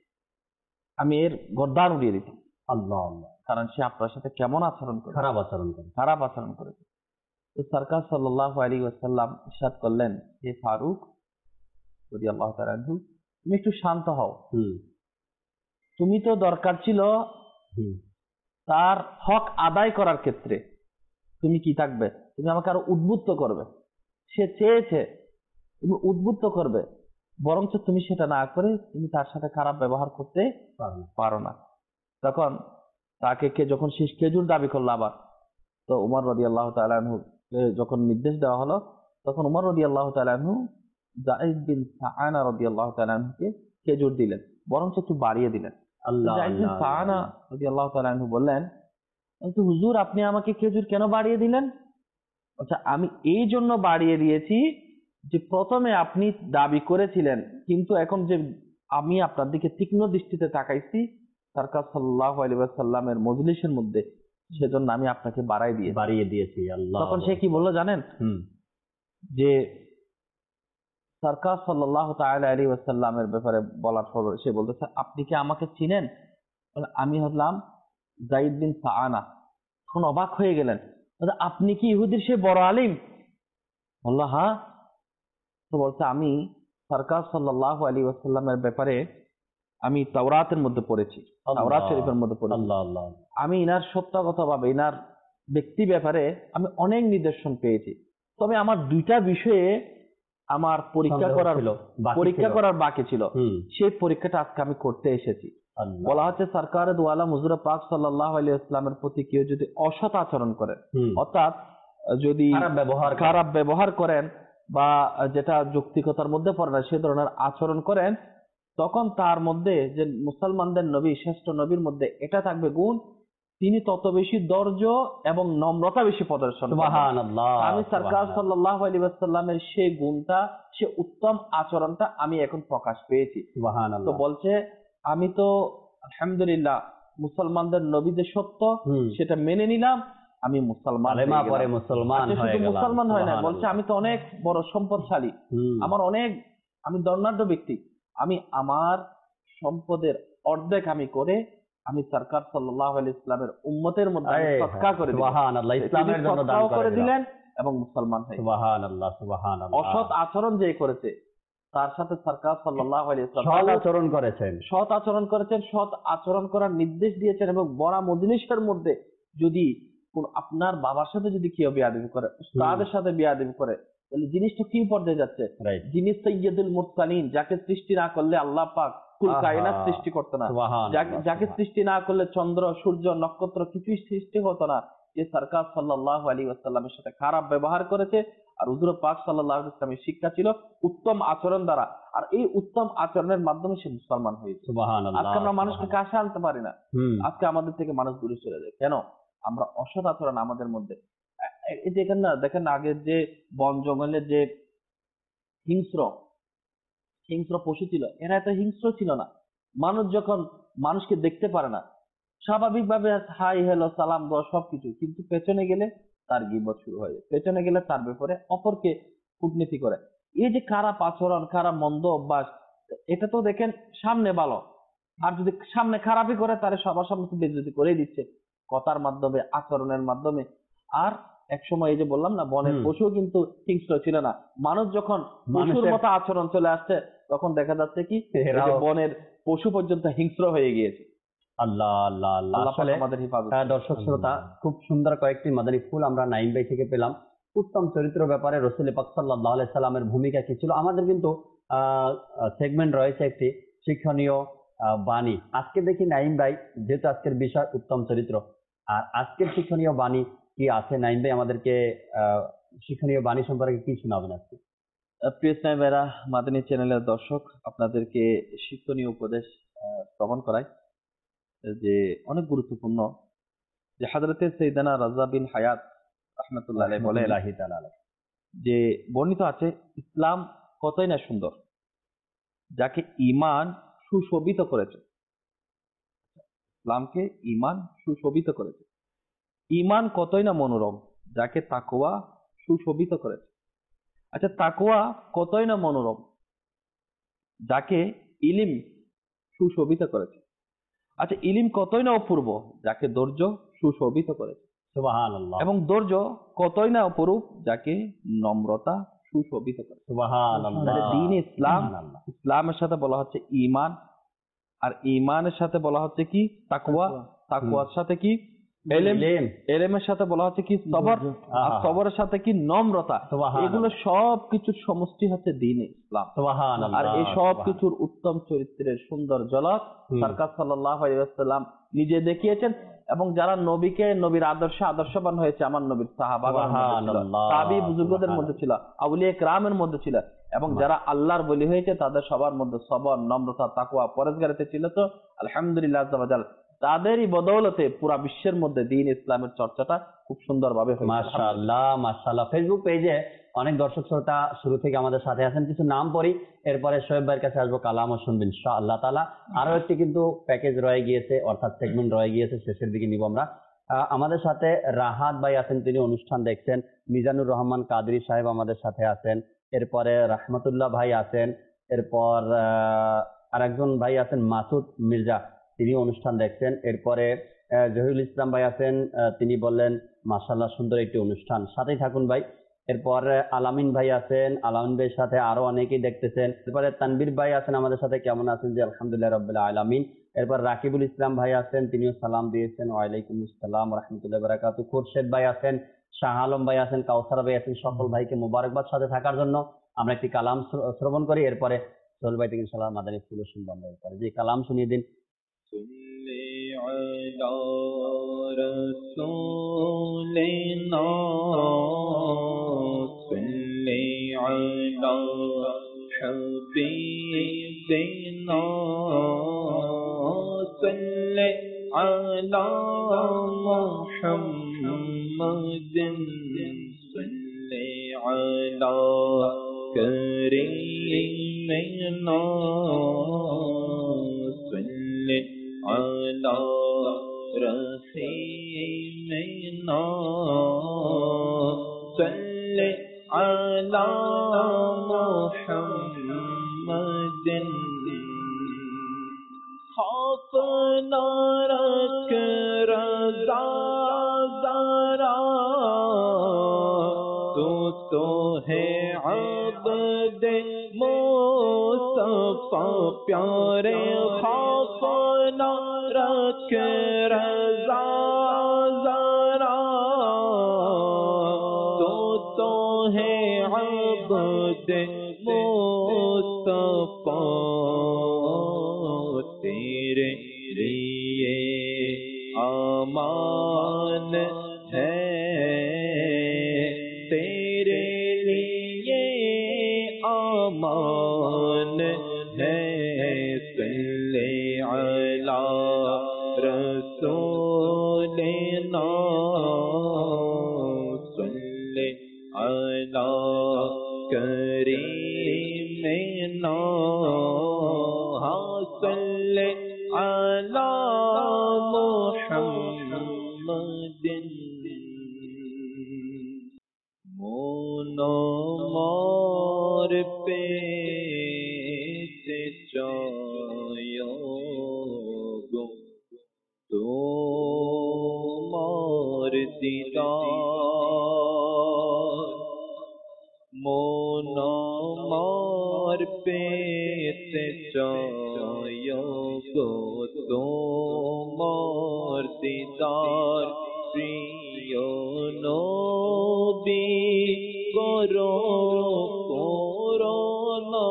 আমি এর গর্দান উড়িয়ে দিতাম। আল্লাহ আল্লাহ, কারণ সে আপনার সাথে কেমন আচরণ করে, খারাপ আচরণ করেছে। তো সরকার সাল্লাল্লাহু আলাইহি ওয়াসাল্লাম ইরশাদ করলেন, হে ফারুক রাদিয়াল্লাহু তাআলা আনহু, তুমি একটু শান্ত হও। তুমি তো দরকার ছিল তার হক আদায় করার ক্ষেত্রে তুমি কি থাকবে, তুমি আমাকে আরো উদ্বুদ্ধ করবে। সে চেয়েছে তুমি উদ্বুদ্ধ করবে, বরঞ্চ তুমি সেটা না করে তুমি তার সাথে খারাপ ব্যবহার করতে পারো না। তখন তাকে যখন শেষ খেজুর দাবি করলো আবার, তো উমর রাদিয়াল্লাহু তাআলা আনহু যখন নির্দেশ দেওয়া হলো, তখন উমর রাদিয়াল্লাহু তাআলা আনহু যায়েদ বিন সাআনা রাদিয়াল্লাহু তাআলা আনহুকে খেজুর দিলেন, বরঞ্চ একটু বাড়িয়ে দিলেন। যায়েদ বিন সাআনা রাদিয়াল্লাহু তাআলা আনহু বললেন, কিন্তু হুজুর আপনি আমাকে খেজুর কেন বাড়িয়ে দিলেন? আচ্ছা, আমি এই জন্য বাড়িয়ে দিয়েছি যে প্রথমে আপনি দাবি করেছিলেন, কিন্তু এখন যে আমি আপনার দিকে তীক্ষ্ণ দৃষ্টিতে তাকাইছি সরকার সাল্লাল্লাহু আলাইহি ওয়াসাল্লামের মজলিসের মধ্যে, সেজন্য আমি আপনাকে বাড়িয়ে দিয়েছি। তখন সে কি বললো জানেন? যে সরকার সাল্লাল্লাহু তাআলা আলাইহি ওয়াসাল্লামের ব্যাপারে বলার পর সে বলতেছে, আপনি কি আমাকে চিনেন? আমি হলাম যায়েদ বিন সাআনা। তখন অবাক হয়ে গেলেন, আপনি কি ইহুদির সে বড় আলিম? বললো হ্যাঁ। তো বলছে, আমি সরকার সাল্লাল্লাহু আলাইহি ওয়াসাল্লামের ব্যাপারে আমি তাওরাতের মধ্যে পড়েছি, তাওরাত শরীফের মধ্যে পড়েছি। আমি ইনার সত্যগতভাবে ইনার ব্যক্তি ব্যাপারে আমি অনেক নিদর্শন পেয়েছি, তবে আমার 2টা বিষয়ে আমার পরীক্ষা করার বাকি ছিল। সেই পরীক্ষাটা আজকে আমি করতে এসেছি। বলা হচ্ছে সরকার দু আলম হুজুর পাক সাল্লাল্লাহু আলাইহি ওয়াসাল্লামের প্রতি কেউ যদি অসৎ আচরণ করে, অর্থাৎ যদি খারাপ ব্যবহার করেন বা যেটা যৌক্তিকতার মধ্যে পড়ে না সে ধরনের আচরণ করেন, তখন তার মধ্যে যে মুসলমানদের নবী শ্রেষ্ঠ নবীর মধ্যে এটা থাকবে গুণ, তিনি তত বেশি ধৈর্য এবং নম্রতা বেশি প্রদর্শন করবেন। আমি সরকার সাল্লাল্লাহু আলাইহি ওয়াসাল্লামের সেই গুণটা, সে উত্তম আচরণটা আমি এখন প্রকাশ পেয়েছি। তো বলছে, আমি তো আলহামদুলিল্লাহ মুসলমানদের নবী যে সত্য সেটা মেনে নিলাম, আমি মুসলমান হয় না, বলছে আমি তো অনেক বড় সম্পদশালী, আমি ধনাঢ্য ব্যক্তি, আমি আমার সম্পদের অর্ধেক আমি করে আমি সরকার সাল্লাল্লাহু আলাইহি ওয়াসাল্লামের উম্মতের মধ্যে সদকা করে দিলাম। সুবহানাল্লাহ, ইসলামের জন্য দান করে দিলেন এবং মুসলমান হয়ে সুবহানাল্লাহ সুবহানাল্লাহ। অসৎ আচরণ যে করেছে তার সাথে সরকার সাল্লাল্লাহু আলাইহি ওয়াসাল্লাম সৎ আচরণ করেছেন, সৎ আচরণ করার নির্দেশ দিয়েছেন। এবং বড় মজলিসের মধ্যে যদি কোন আপনার বাবার সাথে যদি কেউ বেয়াদবি করে, উস্তাদের সাথে বেয়াদবি করে, তাহলে জিনিসটা কি পর্যায়ে যাচ্ছে? যিনি সাইয়্যিদুল মুরসালিন, যাকে সৃষ্টি না করলে আল্লাহ পাক কুল কায়নাত সৃষ্টি করতো না, যাকে সৃষ্টি না করলে চন্দ্র সূর্য নক্ষত্র কিছুই সৃষ্টি হতো না, যে সরকার সাল্লাল্লাহু আলাইহি ওয়াসাল্লামের সাথে খারাপ ব্যবহার করেছে। আর হুজুর পাক সাল্লাল্লাহু আলাইহি ওয়াসাল্লামের শিক্ষা ছিল উত্তম আচরণ দ্বারা, আর এই উত্তম আচরণের মাধ্যমে সে মুসলমান হয়েছে। আজকে আমরা মানুষকে কাছে আনতে পারি না, আজকে আমাদের থেকে মানুষ দূরে চলে যায়। কেন? আমরা অসৎ আচরণ আমাদের মধ্যে। দেখেন না, দেখেন আগের যে বন জঙ্গলের যে হিংস্র পশু ছিল, এরা এত হিংস্র ছিল না। মানুষ যখন মানুষকে দেখতে পারে না, স্বাভাবিকভাবে হাই হ্যালো সালাম দেওয়া সবকিছু, কিন্তু পেছনে গেলে তার গীবত শুরু হয়ে যায়, পেছনে গেলে তার ব্যাপারে অপরকে কূটনীতি করে। এই যে খারাপ আচরণ, খারাপ মন্দ অভ্যাস, এটা তো দেখেন সামনে ভালো, আর যদি সামনে খারাপই করে তাহলে সবার সামনে বেইজ্জতি করে দিচ্ছে কথার মাধ্যমে, আচরণের মাধ্যমে। আর এক সময় এই যে বললাম না বনের পশু কিন্তু হিংস্র ছিল না, মানুষ যখন পশুর মতো আচরণ চলে আসছে তখন দেখা যাচ্ছে কি এই যে বনের পশু পর্যন্ত হিংস্র হয়ে গিয়েছে। আল্লাহ আল্লাহ আল্লাহ, আল্লাহ আসলে পাক আমাদের হিফাজত দর্শক শ্রোতা, খুব সুন্দর কয়েকটি মাদানী ফুল আমরা নাইম ভাই থেকে পেলাম। উত্তম চরিত্র ব্যাপারে রাসূল পাক সাল্লাল্লাহু আলাইহি সাল্লামের ভূমিকা কি ছিল। আমাদের কিন্তু সেগমেন্ট রয়েছে একটি শিক্ষণীয় বাণী। আজকে দেখি নাইম ভাই, যেহেতু আজকের বিষয় উত্তম চরিত্র, আর আজকের শিক্ষণীয় বাণী কি আছে, নাইম ভাই আমাদেরকে শিক্ষণীয় বাণী সম্পর্কে কি শোনাবেন আজকে? প্রিয় স্নাই ভাইরা, মাদানী চ্যানেলের দর্শক, আপনাদেরকে শিক্ষণীয় উপদেশ শ্রবণ করাই যে অনেক গুরুত্বপূর্ণ, যে হযরতে সাইয়েদানা রাজা বিন হায়াত রাহমাতুল্লাহ আলাইহি বলেন যে বর্ণিত আছে, ইসলাম কতই না সুন্দর যাকে ঈমান সুশোভিত করেছে। ইসলামকে ঈমান সুশোভিত করেছে। ঈমান কতই না মনোরম যাকে তাকওয়া সুশোভিত করেছে। আচ্ছা, তাকওয়া কতই না মনোরম যাকে ইলম সুশোভিত করেছে। আচ্ছা, ইলম কতই না অপূর্ব যাকে ধৈর্য সুশোভিত করেছে। সুবহানাল্লাহ। এবং ধৈর্য কতই না অপরূপ যাকে নম্রতা সুশোভিত করে। সুবহানাল্লাহ। দ্বীন ইসলাম, ইসলামের সাথে বলা হচ্ছে ঈমান, আর ঈমানের সাথে বলা হচ্ছে কি তাকওয়া, তাকওয়ার সাথে কি ইলম, ইলমের সাথে বলা হচ্ছে কি সবর, আর সবরের সাথে কি নম্রতা। এগুলো সব কিছুর সমষ্টি হচ্ছে দ্বীন ইসলাম। আর এই সব কিছুর উত্তম চরিত্রের সুন্দর ঝলক সরকার সাল্লাল্লাহু আলাইহি ওয়াসাল্লাম নিজে দেখিয়েছেন। এবং যারা নবীকে, নবীর আদর্শে আদর্শবান হয়েছে, আমার নবীর সাহাবাগণের মধ্যে ছিল, তাবী বুজুর্গদের মধ্যে ছিল, আউলিয়া কিরামের মধ্যে ছিল, এবং যারা আল্লাহর বলি হয়েছে তাদের সবার মধ্যে সবর, নম্রতা, তাকওয়া, পরেজগারিতা ছিল। তো আলহামদুলিল্লাহ আজ্জা ওয়া জাল, তাদেরই বদৌলতে পুরা বিশ্বের মধ্যে দ্বীন ইসলামের চর্চাটা খুব সুন্দরভাবে হয়েছে। মাশাআল্লাহ মাশাআল্লাহ। ফেসবুক পেজে অনেক দর্শক শ্রোতা শুরু থেকে আমাদের সাথে আছেন। কিছু নাম পড়ি, এরপরে শোয়েব ভাইয়ের কাছে আসবো, কালামও শুনবেন ইনশাআল্লাহ তাআলা। আরো একটি কিন্তু প্যাকেজ রয়ে গিয়েছে, অর্থাৎ সেগমেন্ট রয়ে গিয়েছে, শেষের দিকে নিব আমরা। আমাদের সাথে রাহাত ভাই আছেন, তিনি অনুষ্ঠান দেখছেন। মিজানুর রহমান কাদরি সাহেব আমাদের সাথে আছেন। এরপরে রাহমাতুল্লাহ ভাই আছেন। এরপর আরেকজন ভাই আছেন মাসুদ মির্জা, তিনি অনুষ্ঠান দেখছেন। এরপরে জহিরুল ইসলাম ভাই আছেন, তিনি বললেন মাশাআল্লাহ সুন্দর একটি অনুষ্ঠান, সাথেই থাকুন ভাই। এরপর আলামিন ভাই আছেন, আলামিন ভাইয়ের সাথে আরো অনেকেই দেখতেছেন। এরপরে তানবীর ভাই আছেন আমাদের সাথে, কেমন আছেন? যে আলহামদুলিল্লাহ রাব্বিল আলামিন। এরপর রাকিবুল ইসলাম ভাই আছেন, তিনিও সালাম দিয়েছেন, ওয়ালাইকুম আসসালাম ওয়া রাহমাতুল্লাহি ওয়া বারাকাতুহু। খোরশেদ ভাই আছেন, শাহ আলম ভাই আছেন, কাউসার ভাই আছেন। সকল ভাইকে মোবারকবাদ সাথে থাকার জন্য। আমরা একটি কালাম শ্রবণ করি, এরপরে সোহেল ভাই থেকে ইনশাআল্লাহ মাদানী ফুল শুনবো আমরা। এরপরে যে কালাম শুনিয়ে দিন। प्यारे खौफ न रख रज़ा ज़रा, तो है अब्द मुस्तफ़ा, तेरे लिए अमान है, तेरे लिए अमान है। सल्ले अला रसूलिना, सल्ले अला करीमिना, सल्ले अला मुहम्मदिन। मोनो मोर पे তোমার দিদার পেতে চাই গো তোমার দিদার প্রিয় নবী করো করোনা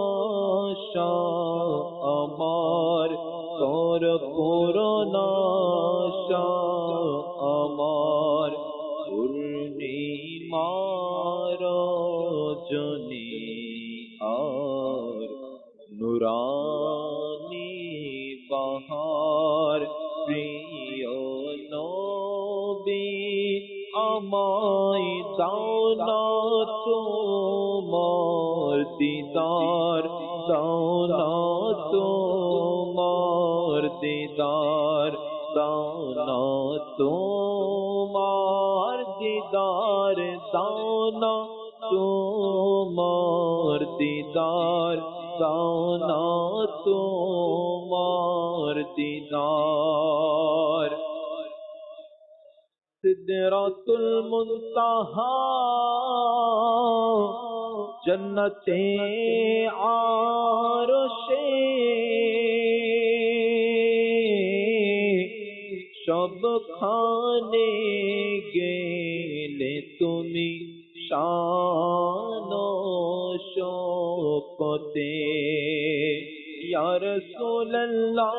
আমার কর করোনা আমার পূর্ণিমার রজনী আর নুরানি বাহার প্রিয় নবী আমায় দাও না তোমার দিদার দাও না তোমার দিদার দাও না তোমার দিদার দাও না তোমার দিদার দাও না তোমার দিদার সিদরাতুল মুনতাহা জন্নতে আরশে সবখানে গেলে তুমি শান শোকতে ইয়া রাসূলুল্লাহ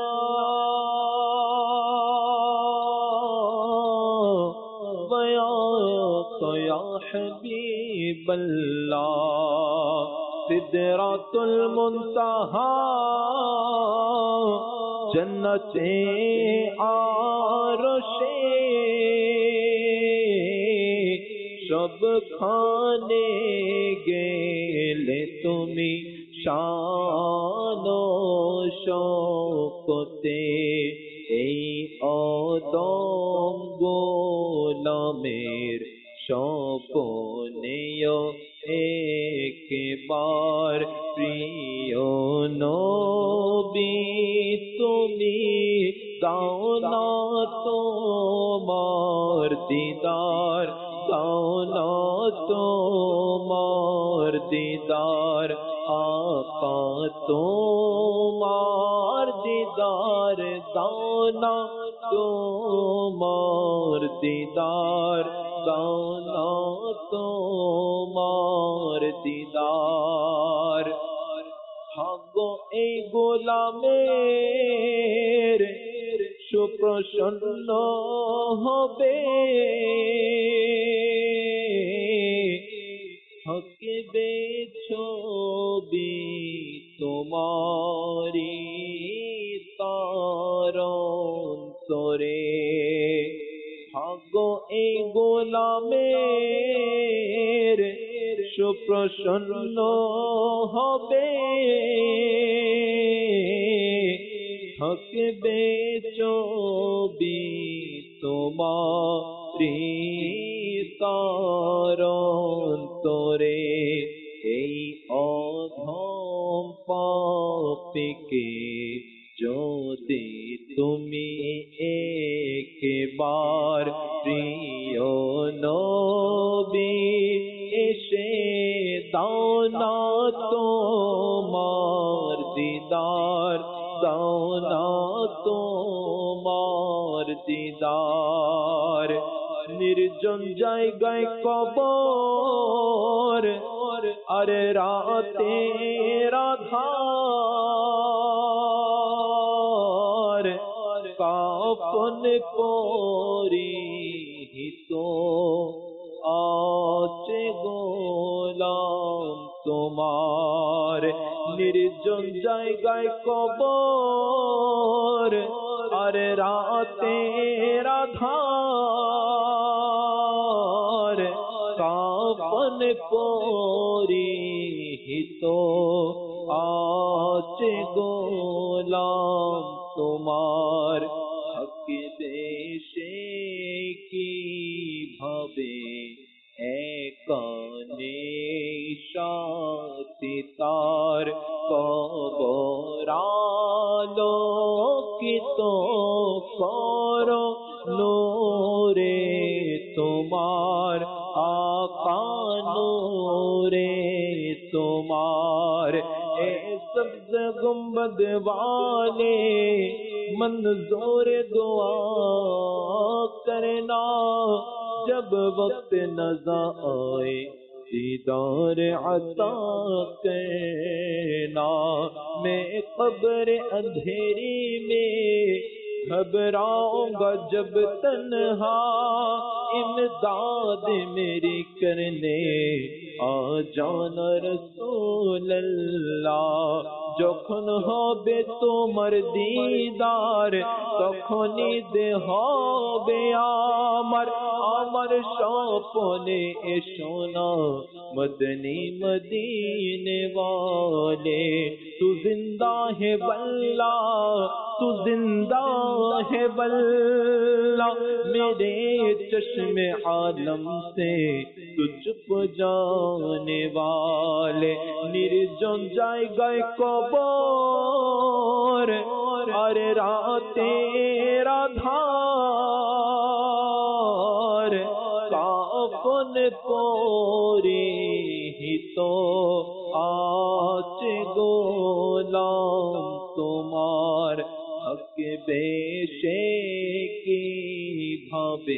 या हबीब अल्लाह सिदरातुल मुंतहा जन्नते आरशे सब खाने गेले तुमी शान शौकते এই অদম গোলামের স্বপনেও একবার প্রিয় নবী তুমি দাও না তোমার দিদার দাও না তোমার দিদার আপা তোমার দিদার দাও না তোমার দিদার দাও না তোমার দিদার ভাগ্য এই গোলামের সুপ্রসন্ন হবে থাকবে ছবি তোমারি তার অন্তরে ভাগ্য এই গোলামের সুপ্রসন্ন হবে থাকবে ছবি তোমারি তার অন্তরে এই অধম পাপীকে যদি তুমি একবার প্রিয় নবী এসে দাও না তোমার দিদার দাও না তোমার দিদার নির্জন জায়গায় কবর আরে রাতে রাধার কাফন পরিহিত আছে গোলাম তোমার নির্জন জায়গায় কবর আরে রাতে রাধার কাফন পরিহিত আছে গোলাম তোমার হক দেশে কিভাবে একানে সাথী তার কবরালোকিত করো নূরে তোমার আকা নূরে তোমার এ সব मस्जिद गुंबद वाले मंजूर दुआ करना, जब वक्त नज़ा आए दीदार अता करना। मैं कब्र अंधेरी में घबराऊंगा जब तन्हा, इमदाद मेरी करने आ जाना रसूल अल्लाह। যখন হবে তোমার দিদার তখনই হবে আমার, আমার স্বপ্নে এসো না মদনী মদিনে वाले। तू जिंदा है बल्ला, तू जिंदा है बल्ला, मेरे चश्मे आलम से तुझ को जाने वाले। निर्जन জায়গায় কবর আর রাতের আধার, কাফন পরে হি তো আছে গোলাম তোমার। হক বেশে কি ভাবে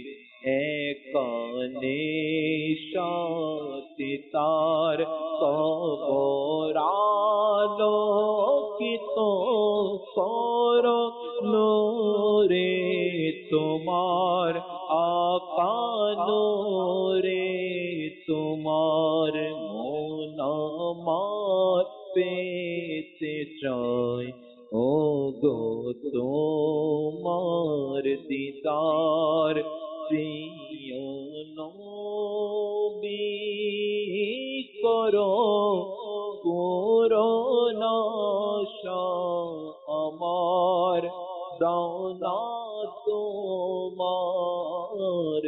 একানে শাতি তার, কবরালো কি তো করো নূরে তোমার, আকা নূরে তোমার। মন আমার পেতে চাই ও গো তোমার দিদার, প্রিয় নবী করো করোনা আমার, দাও না তোমার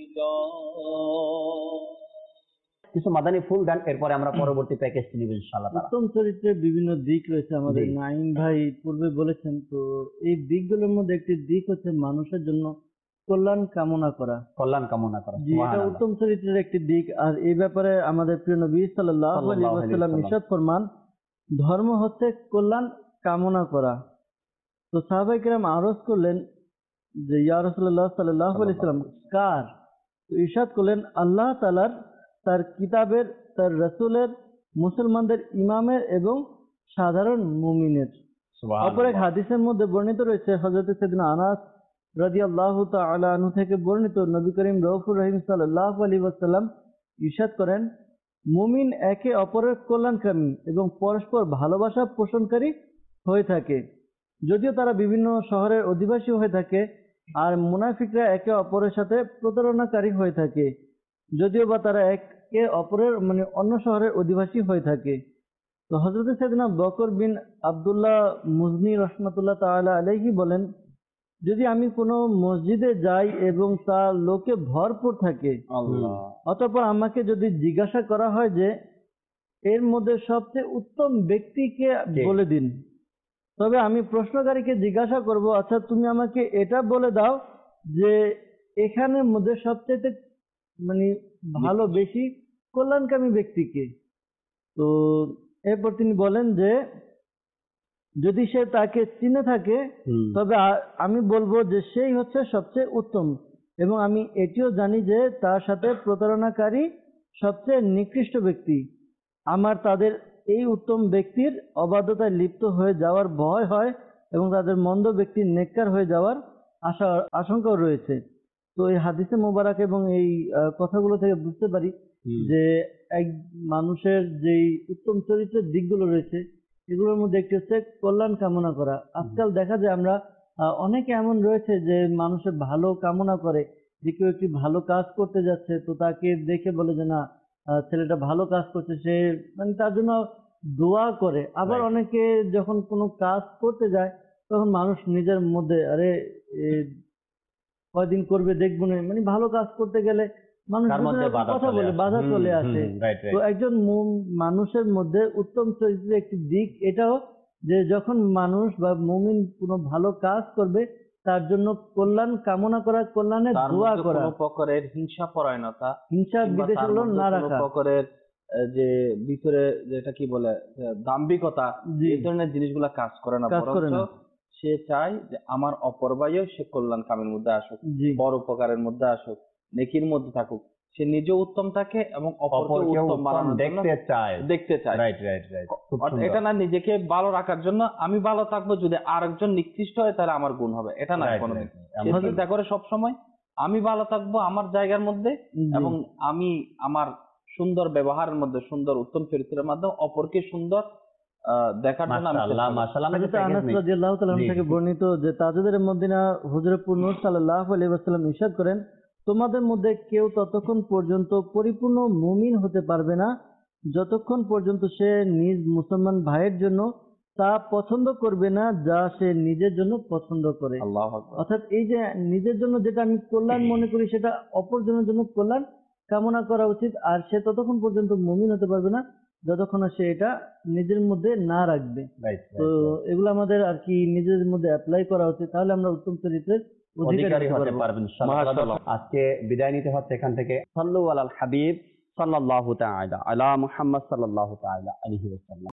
দিদার। কিছু মাদানী ফুল দেন, এরপরে আমরা পরবর্তী প্যাকেজটি নিব ইনশাআল্লাহ তাআলা। উত্তম চরিত্রের বিভিন্ন দিক রয়েছে, আমাদের জি। নাইম ভাই পূর্বে বলেছেন। তো এই দিকগুলোর মধ্যে একটি দিক হচ্ছে মানুষের জন্য কল্যাণ কামনা করা। কল্যাণ কামনা করা, জি, এটা সুবহানাল্লাহ। উত্তম চরিত্রের একটি দিক। আর এই ব্যাপারে আমাদের প্রিয় নবী সাল্লাল্লাহু আলাইহি ওয়াসাল্লাম ইরশাদ ফরমান, ধর্ম হচ্ছে কল্যাণ কামনা করা। তো সাহাবায়ে কেরাম আরজ করলেন যে ইয়া রাসূলুল্লাহ সাল্লাল্লাহু আলাইহি ওয়াসাল্লাম কার? তো ইরশাদ করলেন আল্লাহ তাআলার, তার কিতাবের, তার রাসূলের, মুসলমানদের ইমামের এবং সাধারণ মুমিনের। অপর এক হাদিসের মধ্যে বর্ণিত রয়েছে, হযরত সাইয়েদনা আনাস রাদিয়াল্লাহু তাআলা আনহু থেকে বর্ণিত, নবী করিম রউফুর রহিম সাল্লাল্লাহু আলাইহি ওয়াসাল্লাম ইরশাদ করেন, মুমিন একে অপরের কল্যাণকামী এবং পরস্পর ভালোবাসা পোষণকারী হয়ে থাকে। যদিও তারা বিভিন্ন শহরের অধিবাসী হয়ে থাকে, আর মুনাফিকরা একে অপরের সাথে প্রতারণাকারী হয়ে থাকে, যদিও বা তারা একে অপরের অন্য শহরের অধিবাসী হয়ে থাকে। তো হযরত সাইয়েদনা বকর বিন আব্দুল্লাহ মুজনি রাহমাতুল্লাহ তাআলা আলাইহি বলেন, যদি আমি কোনো মসজিদে যাই এবং তা লোকে ভরপুর থাকে, অতঃপর আমাকে যদি জিজ্ঞাসা করা হয় যে এর মধ্যে সবচেয়ে উত্তম ব্যক্তিকে বলে দিন, তবে আমি প্রশ্নকারীকে জিজ্ঞাসা করব, আচ্ছা তুমি আমাকে এটা বলে দাও যে এখানের মধ্যে সবচেয়ে ভালো, বেশি কল্যাণকামী ব্যক্তিকে। তো এরপর তিনি বলেন যে যদি সে তাকে চিনে থাকে তবে আমি বলবো যে সেই হচ্ছে সবচেয়ে উত্তম, এবং আমি এটিও জানি যে তার সাথে প্রতারণাকারী সবচেয়ে নিকৃষ্ট ব্যক্তি। আমার তাদের এই উত্তম ব্যক্তির অবাধ্যতায় লিপ্ত হয়ে যাওয়ার ভয় হয় এবং তাদের মন্দ ব্যক্তির নেককার হয়ে যাওয়ার আশঙ্কাও রয়েছে। তো এই হাদিসে মোবারক এবং এই কথাগুলো থেকে বুঝতে পারি যে এক মানুষের যেই উত্তম চরিত্রের দিকগুলো রয়েছে, এগুলোর মধ্যে একটি হচ্ছে কল্যাণ কামনা করা। আজকাল দেখা যায় আমরা অনেকে এমন রয়েছে যে মানুষের ভালো কামনা করে, যে কেউ একটি ভালো কাজ করতে যাচ্ছে, তো তাকে দেখে বলে যে না ছেলেটা ভালো কাজ করছে, সে তার জন্য দোয়া করে। আবার অনেকে যখন কোনো কাজ করতে যায় তখন মানুষ নিজের মধ্যে আরে কয়দিন করবে দেখবো না, ভালো কাজ করতে গেলে মানুষ কথা বলে, বাধা চলে আসে। তো একজন মানুষের মধ্যে উত্তম চরিত্রের একটি দিক এটাও যে যখন মানুষ বা মুমিন কোনো ভালো কাজ করবে তার জন্য কল্যাণ কামনা করা, কল্যাণের দোয়া করা, কোনো প্রকারের হিংসা পরায়ণতা, হিংসা বিদ্বেষ না রাখা, প্রকারের যে ভিতরে যেটা কি বলে দাম্ভিকতা, জি। এই ধরনের জিনিসগুলা কাজ করে না, কাজ করে বরঞ্চ না। সে চায় যে আমার অপর ভাইও সে কল্যাণ কামের মধ্যে আসুক, জি। বড় উপকারের মধ্যে আসুক, নেকির মধ্যে থাকুক, সে নিজেও উত্তম থাকে এবং অপরকে অপরকেও উত্তম উত্তম বানানোর জন্য দেখতে চায়। দেখতে চায়। রাইট রাইট রাইট, খুব অর্থাৎ সুন্দর। এটা না নিজেকে ভালো রাখার জন্য আমি ভালো থাকবো, যদি আরেকজন নিকৃষ্ট হয় তাহলে আমার গুণ হবে, এটা না Right, কোনোদিন। right, right. সে আমরা- চিন্তা করে সব সময় আমি ভালো থাকবো আমার জায়গার মধ্যে, জি। এবং আমি আমার সুন্দর ব্যবহারের মধ্যে, সুন্দর উত্তম চরিত্রের মাধ্যমে অপরকে সুন্দর দেখার জন্য আমি মাশাআল্লাহ চেষ্টা করি। মাশাআল্লাহ, আমরা হযরত একটা আনাস package নিই। রাদিয়াল্লাহু তাআলা জি। থেকে বর্ণিত যে তাজুদের মদিনা হুজুরে পুর নূর সাল্লাল্লাহু আলাইহি ওয়াসাল্লাম ইরশাদ করেন, তোমাদের মধ্যে কেউ ততক্ষণ পর্যন্ত পরিপূর্ণ মুমিন হতে পারবে না যতক্ষণ পর্যন্ত সে নিজ মুসলমান ভাইয়ের জন্য তা পছন্দ করবে না যা সে নিজের জন্য পছন্দ করে। আল্লাহু আকবার। অর্থাৎ এই যে নিজের জন্য যেটা আমি কল্যাণ মনে করি সেটা অপরজনের জন্য কল্যাণ কামনা করা উচিত, আর সে ততক্ষণ পর্যন্ত মুমিন হতে পারবে না যতক্ষণ না সে এটা নিজের মধ্যে না রাখবে। Right, তো right, right. এগুলো আমাদের আর কি নিজের মধ্যে অ্যাপ্লাই করা উচিত, তাহলে আমরা উত্তম চরিত্রের অধিকারী অধিকারী হতে হতে পারবো। পারবেন ইনশাআল্লাহ। মাশাআল্লাহ। আজকে বিদায় নিতে হচ্ছে এখান থেকে। সাল্লু আলাল হাবিব সাল্লাল্লাহু তাআলা আলা মুহাম্মদ সাল্লাল্লাহু তাআলা আলাইহি ওয়াসাল্লাম।